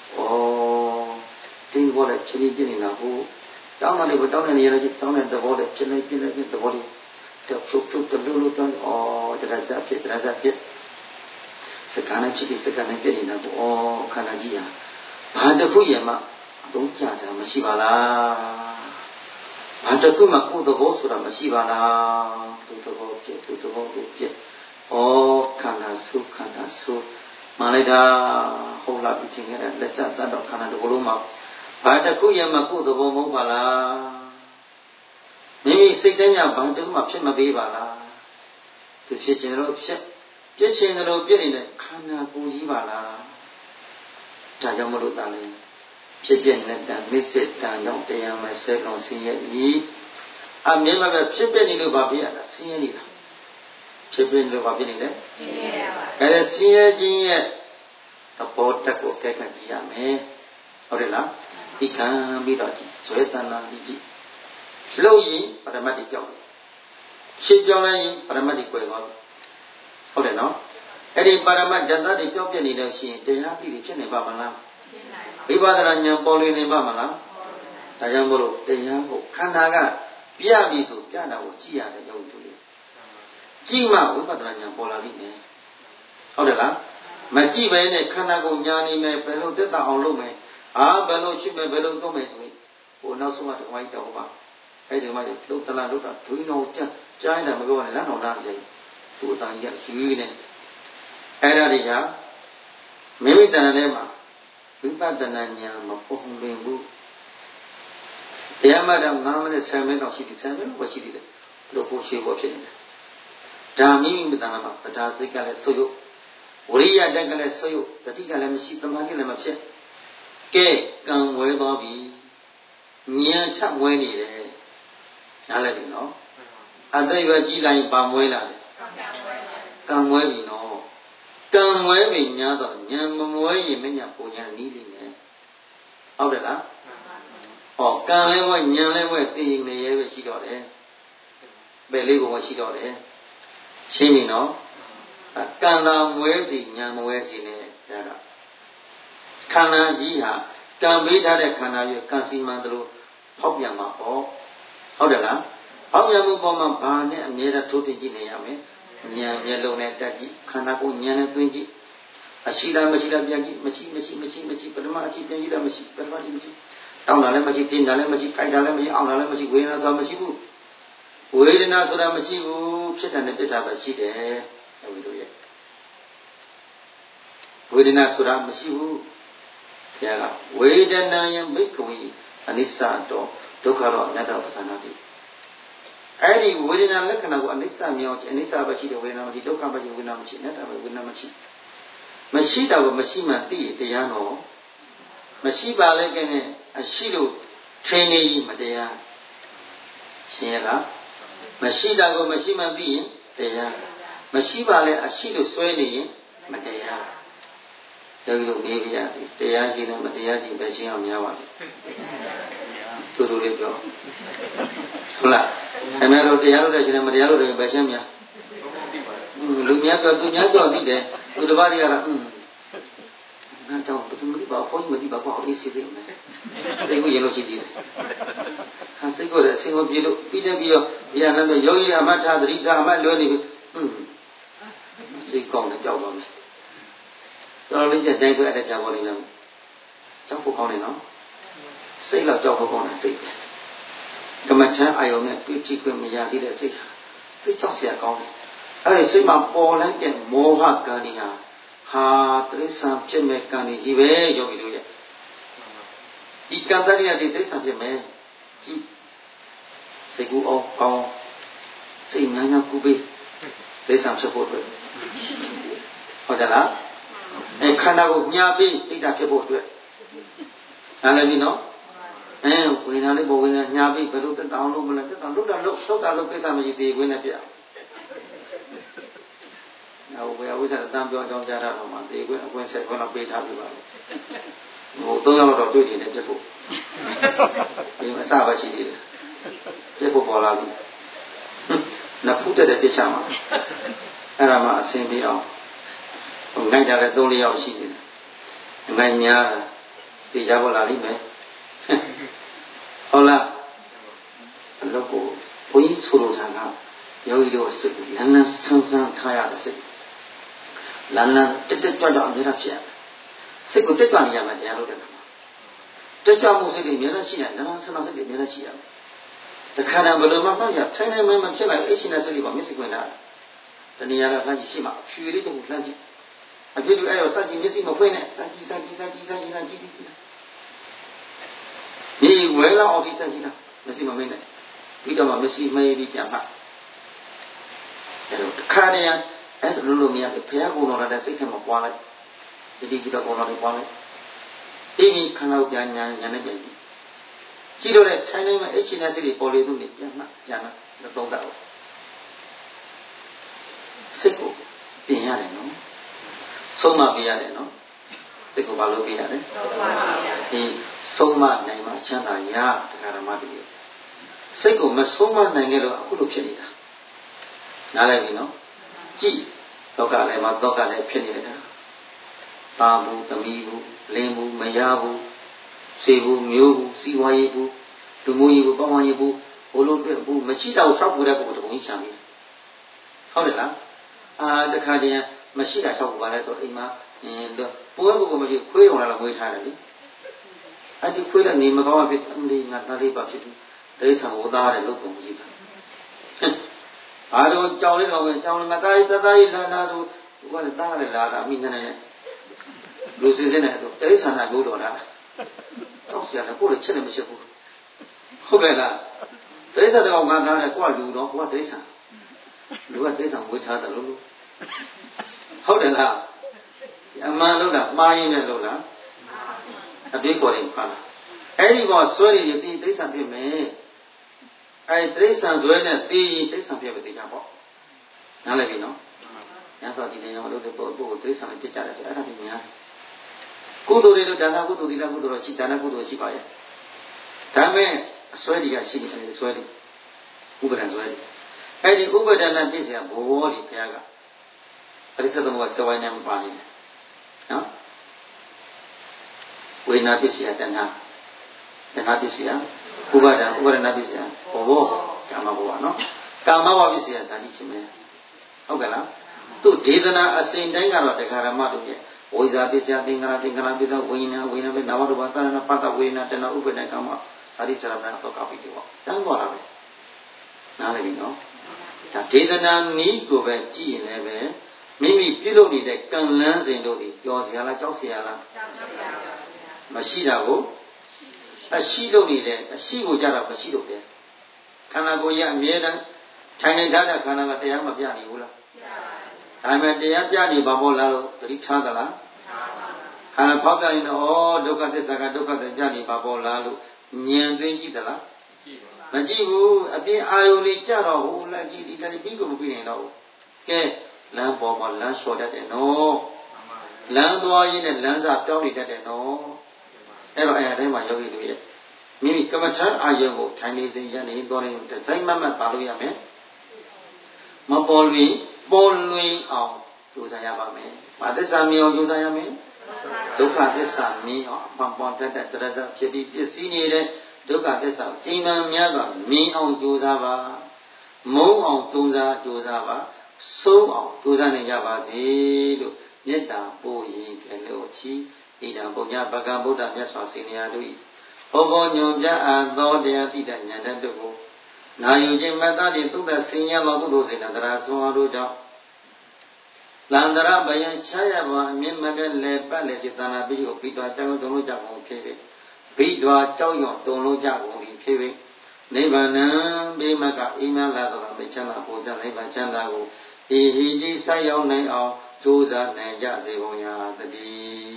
Speaker 1: တင်းဘောနဲ့ချင်းပြနေတာဟုတ်တောင်းတယ်ကိုတောင်းတဲ့နေရာလေးတောင်းတဲ့သဘောနဲ့ချင်းလိုက်ပြလိုက်တဲ့သဘောလေးတဖြုတ်ဖြုတ်တလူလူတောင်းဩတရားစားဖြစ်တရားစားဖြစ်စကားနဲ့ဖြစ်ပြီးစကားနဲ့ပြနေတာပေါ့ဩခန္ဓာကြီးဟာဘာတစ်ခုရမှအသုံးချတာမရှိပါလားဘာတစ်ခုမှကိုယ်သဘောဆိုတာမရှိပါလားသူသဘောပြသူသဘောကိုပြဩခန္ဓာစုခန္ဓာစုမှလိုက်တာဟုတ်လားပြချင်းခဲ့တဲ့လက်ဆက်တတ်တော့ခန္ဓာတစ်ခုလုံးမှာဘာတစ်ခုရမှကိုယ်သဘောမဟုတ်ပါလားမိမိစိတ်တိုင်းကဘာတစ်ခုမှဖြစ်မပေးပါလားသူဖြစ်ခြင်းလို့ဖြစ်ပြည့်ခြင်းလို့ပြည့်နေတဲ့ခန္ဓာကိုယ်ကြီးပါလားဒါကြောင့်မလို့တာလေဖြစ်ပြနေတဲ့တန်မစ္စစ်တန်ကြောင့်တရားမဲ့ဆဲလုံးဆင်းရဲဤအမြင်မှာပဲဖြစ်ပြနေလို့ဘာဖြစ်ရတာဆင်းရဲနေတာဖြစ်ပြနေလို့ဘာဖြစ်နေလဲဆင်းရဲပါဘူးအဲဒါဆင်းရဲခြင်းရဲ့သဘောတက်ကိုကဲကကြည့်ရမယ်ဟုတ်တယ်လားဒီခံပြီးတော့ဇွဲတဏ္ဍာကြည့်ကြည့်လှုပ်ရင်ပရမတ်တိကြောက်ရှင်းပြောင်းလိုက်ရင်ပရမတ်တိကွယ်သွားဟုတ်တယ်နော်အဲ့ဒီပါရမတ်ဓာတ်တွေကြောက်ပြနေလို့ရှိရင်တရားပြီးဖြစ်နေပါမလားဝိပဿနာဉာဏ်ပေါ်လွင်နေပါမလားဒါကြောင့်မို့လို့တရားကိုခန္ဓာကပြပြီဆိုပြတာကိုကြည့်ရတယ်ယောဂီတို့လေကြည့်မှဝိပဿနာဉာဏ်ပေါ်လာလိမ့်မယ်ဟုတ်တယ်လားမကြည့်ပဲနဲ့ခန္ဓာကိုညာနေမယ်ဘယ်လိုတက်တာအောင်လုပ်မယ်အာဘယ်လိုရှိမယ်ဘယ်လိုလုပ်မယ်ဆိုရင်ဟိုနောက်ဆုံးကတဝိုင်းတော့ပါအဲ့ဒီမှာလုတ်တလားလုတ်တာဒွိတော်ကြကြားနေတာမပြောနဲ့လက်တော်သားကြီးသူ့အသားကြီးကရွေးနေအဲ့ဒါတွေကမိမိတဏ္ဍာထဲမှာဝိပဿနာဉာဏ်မပုံလွင်ဘူးတရားမှတော့၅မိနစ်ဆယ်မိနစ်တော့ရှိပြီဆယ်မိနစ်ပဲရှိသေးတယ်လို့ကိုရှိဖို့ဖြစ်နေတယ်ဒါမိမိတဏ္ဍာမှာတရားစိတ်ကလည်းဆုပ်ယုတ်ဝိရိယတက်ကလည်းဆုပ်ယုတ်တတိကလည်းမရှိသမာဓိလည်းမဖြစ်ကဲကံဝဲသွားပြီဉာဏ်ထဝဲနေတယ်နားလည်ပြီနော်အတိတ်ပဲကြီးလိုက်ပါမွေးလာတယ်ကံမွေးပြီနော်ကံမွေးပြီညာတော့ညာမမွေးရင်မညာပုံညာနီးလိမ့်မယ်ဟုတ်တယ်လားဟောကံလည်းဝဲညာလည်းဝဲသိရင်နေရဲပဲရှိတော့တယ်ပဲလေးပုံရှိတော့တယ်ရှင်းပြီနော်ကံသာမွဲစီညာမွဲစီနဲ့ဒါကခန္ဓာကြီးဟာကံပေးထားတဲ့ခန္ဓာရဲ့ကံစီမံသလိုဖောက်ပြန်မှာပေါ့ဟုတ်တယ်လားဖောက်ပြန်မှုပေါ်မှာဘာနဲ့အမြဲတမ်းထိုးထွင်းကြည့်နေရမယ်ဉာဏ်မျက်လုံးနဲ့တက်ကြည့်ခန္ဓာကိုဉာဏ်နဲ့သွင်းကြည့်အရှိတာမရှိတာပြန်ကြည့်မရှိမရှိမရှိမရှိပထမအရှိပြန်ကြည့်တာမရှိပထမအရှိမရှိတောင်းတာလည်းမရှိတင်းတာလည်းမရှိကြိုက်တာလည်းမရှိအောင်တာလည်းမရှိဝေဒနာဆိုတာမရှိဘူးဝေဒနာဆိုတာမရှိဘူးဖြစ်တာနဲ့ပြစ်တာပဲရှိတယ်ဟုတ်ပြီလို့ရဲ့ဝေဒနာဆိုတာမရှိဘူးဘုရားကဝေဒနာယံဘိက္ခဝေအနိစ္စတော့ဒုက္ခတော့အနတ္တပသနာတိအဲ့ဒီဝေဒနာလက္ခဏာကိုအနိစ္စမြောက်အနိစ္စပဲရှိတယ်ဝေဒနာမရှိဒုက္ခပဲရှိဝေဒနာမရှိအနတ္တပဲဝေဒနာမရှိမရှိတာကိုမရှိမှသိရတရားတော့မရှိပါလေကဲနဲ့အရှိလို့ထင်နေမတရားရှင်းရလားမရှိတာကိုမရှိမှသိရင်တရားမရှိပါလေအရှိလို့စွဲနေရင်မတရားယောဂီတို့မေးပြရစီတရားရှိတယ်မတရားရှိပဲရှင်းအောင်များပါလိမ့်တူတူလေးပြောဟုတ်လားအမေတို့တရားလို့တဲ့ရှင်မတရားလို့တဲ့ပဲရှင်းများလူများပြောသူများပြောသိတယ်သူတစ်ပါးတွေကတော့อืมငါတော့ဘယ်သူမသိပါဘူးဘုန်းကြီးမသိပါဘူးအေးစီသေးမယ်စိတ်ကိုရင်လို့ရှိသေးတယ်ဟာစိတ်ကိုလည်းအစင်ကိုပြေလို့ပြီးတယ်ပြီးတော့ဒီကလည်းယောဂီအမတ်ထားသတိထားအမတ်လွယ်နေပြီอืมစိတ်ကောင်းတယ်ကြောက်ပါမယ်တော်လေးတဲ့တိုင်းဆိုအဲ့ဒါကြောက်ပါလိမ့်မယ်ကြောက်ဖို့ကောင်းတယ်နော်စိတ်တော့ကြောက်ဖို့ကောင်းတယ်စိတ်ပဲကမ္မထအာယုံနဲ့တွေ့ကြည့်ခွင့်မရသေးတဲ့စိတ်ဟာသိကြောက်เสียကောင်းတယ်အဲ့ဒီစိတ်မှာပေါ်လိုက်တဲ့မောဟကံတွေဟာဟာတိရစ္ဆာန်ဖြစ်မဲ့ကံတွေကြီးပဲယောဂီတို့ရဲ့ဒီကံတည်းကတိရစ္ဆာန်ဖြစ်မဲ့ကြည့်စိတ်ကူအောင်ကောင်းစိတ်များများကူပေးတိရစ္ဆာန်ဖြစ်ဖို့အတွက်ဟုတ်တယ်လားအဲခန္ဓာကိုညာပြီးဣဒ္ဓဖြစ်ဖို့အတွက်နားလည်ပြီနော်အဲဝိညာဉ်လေးပေါ်ဝိညာဉ်ညာပြီးဘယ်လိုတက်တောင်းလို့မလဲတက်တောင်းလို့တာလို့သုတ်တာလို့ကိစ္စမရှိသေးဘူးနဲ့ပြနောက်ဘယ်ဝိဇ္ဇာတန်ပြောအကြောင်းကြားတာတော့မှသေခွင့်အခွင့်ဆက်ခွင့်တော့ပေးထားပြီပါလို့ဟိုသုံးယောက်တော့တွေ့နေတယ်ပြဖို့ဒီအစပဲရှိသေးတယ်ပြဖို့ပေါ်လာပြီနဖူးတက်တဲ့ပြချမှာအဲ့ဒါမှအဆင်ပြေအောင်ဟိုနိုင်ကြတဲ့သုံးလေးယောက်ရှိနေတယ်နိုင်များတာသိကြပေါ်လာလိမ့်မယ်ဟုတ်လားအလုပ်ကိုဘုန်းကြီးဆိုလိုတာကယောဂီတို့စိတ်လန်းလန်းဆန်းဆန်းထားရတဲ့စိတ်လန်းလန်းတက်တက်ကြွကြွအများကြီးဖြစ်စိတ်ကိုတက်ကြွနေရမှာတရားလို့တဲ့မှာတက်ကြွမှုစိတ်တွေအများကြီးရှိတယ်လန်းလန်းဆန်းဆန်းစိတ်တွေအများကြီးရှိရမယ်တခါတည်းဘယ်လိုမှမှတ်ရထိုင်နေမှမဖြစ်လိုက်အိတ်ရှင်တဲ့စိတ်တွေပါမျက်စိခွင့်ထားတဏှာတော့လှမ်းကြည့်ရှိမှဖြူလေးတူလှမ်းကြည့်အဖြစ်တူအဲ့တော့စัจကြီးမျက်စိမဖွင့်နဲ့စัจကြီးစัจကြီးစัจကြီးစัจကြီးစัจကြီးကြည့်ကြည့်ဒီဝဲလာအောင်ဒီစัจကြီးလားမျက်စိမမိတ်နဲ့ပြီးတော့မှမျက်စိမဲပြီးပြန်ဖတ်အဲ့တော့ခါနေရအဲ့ဒါလို့လို့မရဘူးဘုရားကုံတော်တဲ့စိတ်ထဲမှာပွားလိုက်ဒီဒီကတော့ကုံတော်တွေပွားလိုက်ပြီးပြီးခန္ဓာကိုပြန်ညာညာနဲ့ပြန်ကြည့်ကြည့်တော့တဲ့ထိုင်နေမှာအချင်းနဲ့စိတ်တွေပေါ်လေသူနေပြန်မှပြန်မှတော့တော့စိတ်ကိုပြင်ရတယ်နော်ဆုံးမပြရတယ်နော်စိတ်ကိုဘာလို့ပြရတယ်ဆုံးမပြရတယ်ဒီဆုံးမနိုင်မှချမ်းသာရတရားဓမ္မတွေစိတ်ကိုမဆုံးမနိုင်ကြလို့အခုလိုဖြစ်နေတာနားလည်ပြီနော်ကြည့်တော့ကလည်းမတော့ကလည်းဖြစ်နေတယ်တာဘူးသမီးဘူးလင်းဘူးမရဘူးစေဘူးမျိုးဘူးစီဝါရေးဘူးလူမျိုးရေးဘူးပေါင်းဝါရေးဘူးဘလို့တွေ့ဘူးမရှိတော့၆ခုတဲ့ပုဂ္ဂိုလ်တပုံကြီးချမ်းနေတယ်ဟုတ်တယ်လားအာတခါတည်းမရှိတာ၆ခုပါလဲဆိုအိမ်မှာအင်းပွဲပုဂ္ဂိုလ်မရှိခွေးုံလာတော့ငွေထားတယ်လေအဲ့ဒီခွေးတဲ့နေမကောင်းဖြစ်အမလေးငါသားလေးပါဖြစ်ဘူးဒိဋ္ဌံဝသားတဲ့လုပ်ပုံကြီးတာအားလုံးကြောင်လေးတော့ဝင်ကြောင်ငါသားလေးသားသားလေးလာလာဆိုသူကလည်းတားတယ်လာတာအမိနဲ့နဲ့လူစင်းစင်းနဲ့တော့ဒိဋ္ဌံကလို့တော်တာတော့ဆရာကကိုယ်လည်းချက်လည်းမရှိဘူးဟုတ်ကဲ့လားဒိဋ္ဌံတော့ငါသားတယ်ကိုကလူတော့ကိုကဒိဋ္ဌံလူကဒိဋ္ဌံဝေထားတယ်လို့ဟုတ်တယ်လားအမှန်လို့လားမှားရင်းနဲ့လို့လားအတွေးခေါ်ရင်ပါလားအဲ့ဒီကဆွဲရည်ဒီဒိဋ္ဌံပြည့်မယ် ai tới sang rồi này tí tới sang phía bên tí nhà bỏ nhà lại vì nó nhà tao thì này họ đâu được bỏ bỏ tới sang phía trái là phải nhà cú tôi đi đâu đàn cú tôi đi đâu cú tôi chỉ đàn cú tôi chỉ phải thế mà xoay đi cái gì cái xoay đi cú bên xoay đi cái đi cú bên đàn bây giờ bố đi cái cái cái sao tôi nói xoay nem pani hả quên nào bây giờ đàn ha đàn bây giờ cú bên đàn cú bên nào bây giờ bố kama bố nó kama bố bây giờ sao đi chứ mày ok là tu đi đó na asin đấy cái đó để khai ra mà được vậy ôi giờ bây giờ tiếng Nga tiếng Nga bây giờ quên na quên na bên nào đó bắt na bắt đầu quên na tên nào úp bên này kama sari chả làm tôi copy đi vào chẳng bao lâu nào lại biết nó ta đi đó na ní của về chỉ này về mình bị biết đâu đi để cần lớn gì đâu đi cho gì là cháu gì là mà xí đâu à xí đâu đi để xí của cha là mà xí đâu để khana của nhà mẹ đó thay nên thay ra khana mà tiền mà bia đi u là thay mà tiền bia đi bao bao lâu thì thà đó là khana bao bia đi nó đâu có thể sao đâu có thể bia đi bao bao lâu nhận tiền gì đó là mà chỉ u à bia ai u đi cha rồi u là gì đi cái biết cũng biết này đâu cái làm bao bao làm số đó để nó làm đôi như này làm sao cho đi để nó cái loại này mà giao đi được mình cái mà chán ai giờ ngủ thay đi gì vậy này tôi này để sáng mà mà bảo lui à mẹ mà bảo lui bảo lui ao chú sa ya ba mẹ mà thế sao mi ao chú sa ya mẹ đâu cả thế sao mi ao bằng bằng thế thế thế thế chỉ bị bị xí này đấy đâu cả thế sao chỉ mà mi ao mi ao chú sa ba mông ao chú sa chú sa ba sâu ao chú sa này ya ba gì luôn nhất là bố gì cái lỗ chi đi đàng bố nhà bác bố đàng nhất xóa xin nhà đuôi bố bố nhung cha ăn to để đi đàng nhà đàng được bố nào yêu chính mà ta đi tu ta xin nhà mà bố đồ xin là ta xóa đuôi cho làm ta bây giờ chạy vào miền mà bên lệ ba lệ chỉ ta là ví dụ ví dụ cháu trong lối cháu cũng kêu về ví dụ cháu nhỏ trong lối cháu cũng đi kêu về nếu mà nó bị mà cả email là tao làm bị chán là bố chán nếu mà chán là bố thì thì chỉ sai nhau này ao chú ra này ra gì bố nhà tự đi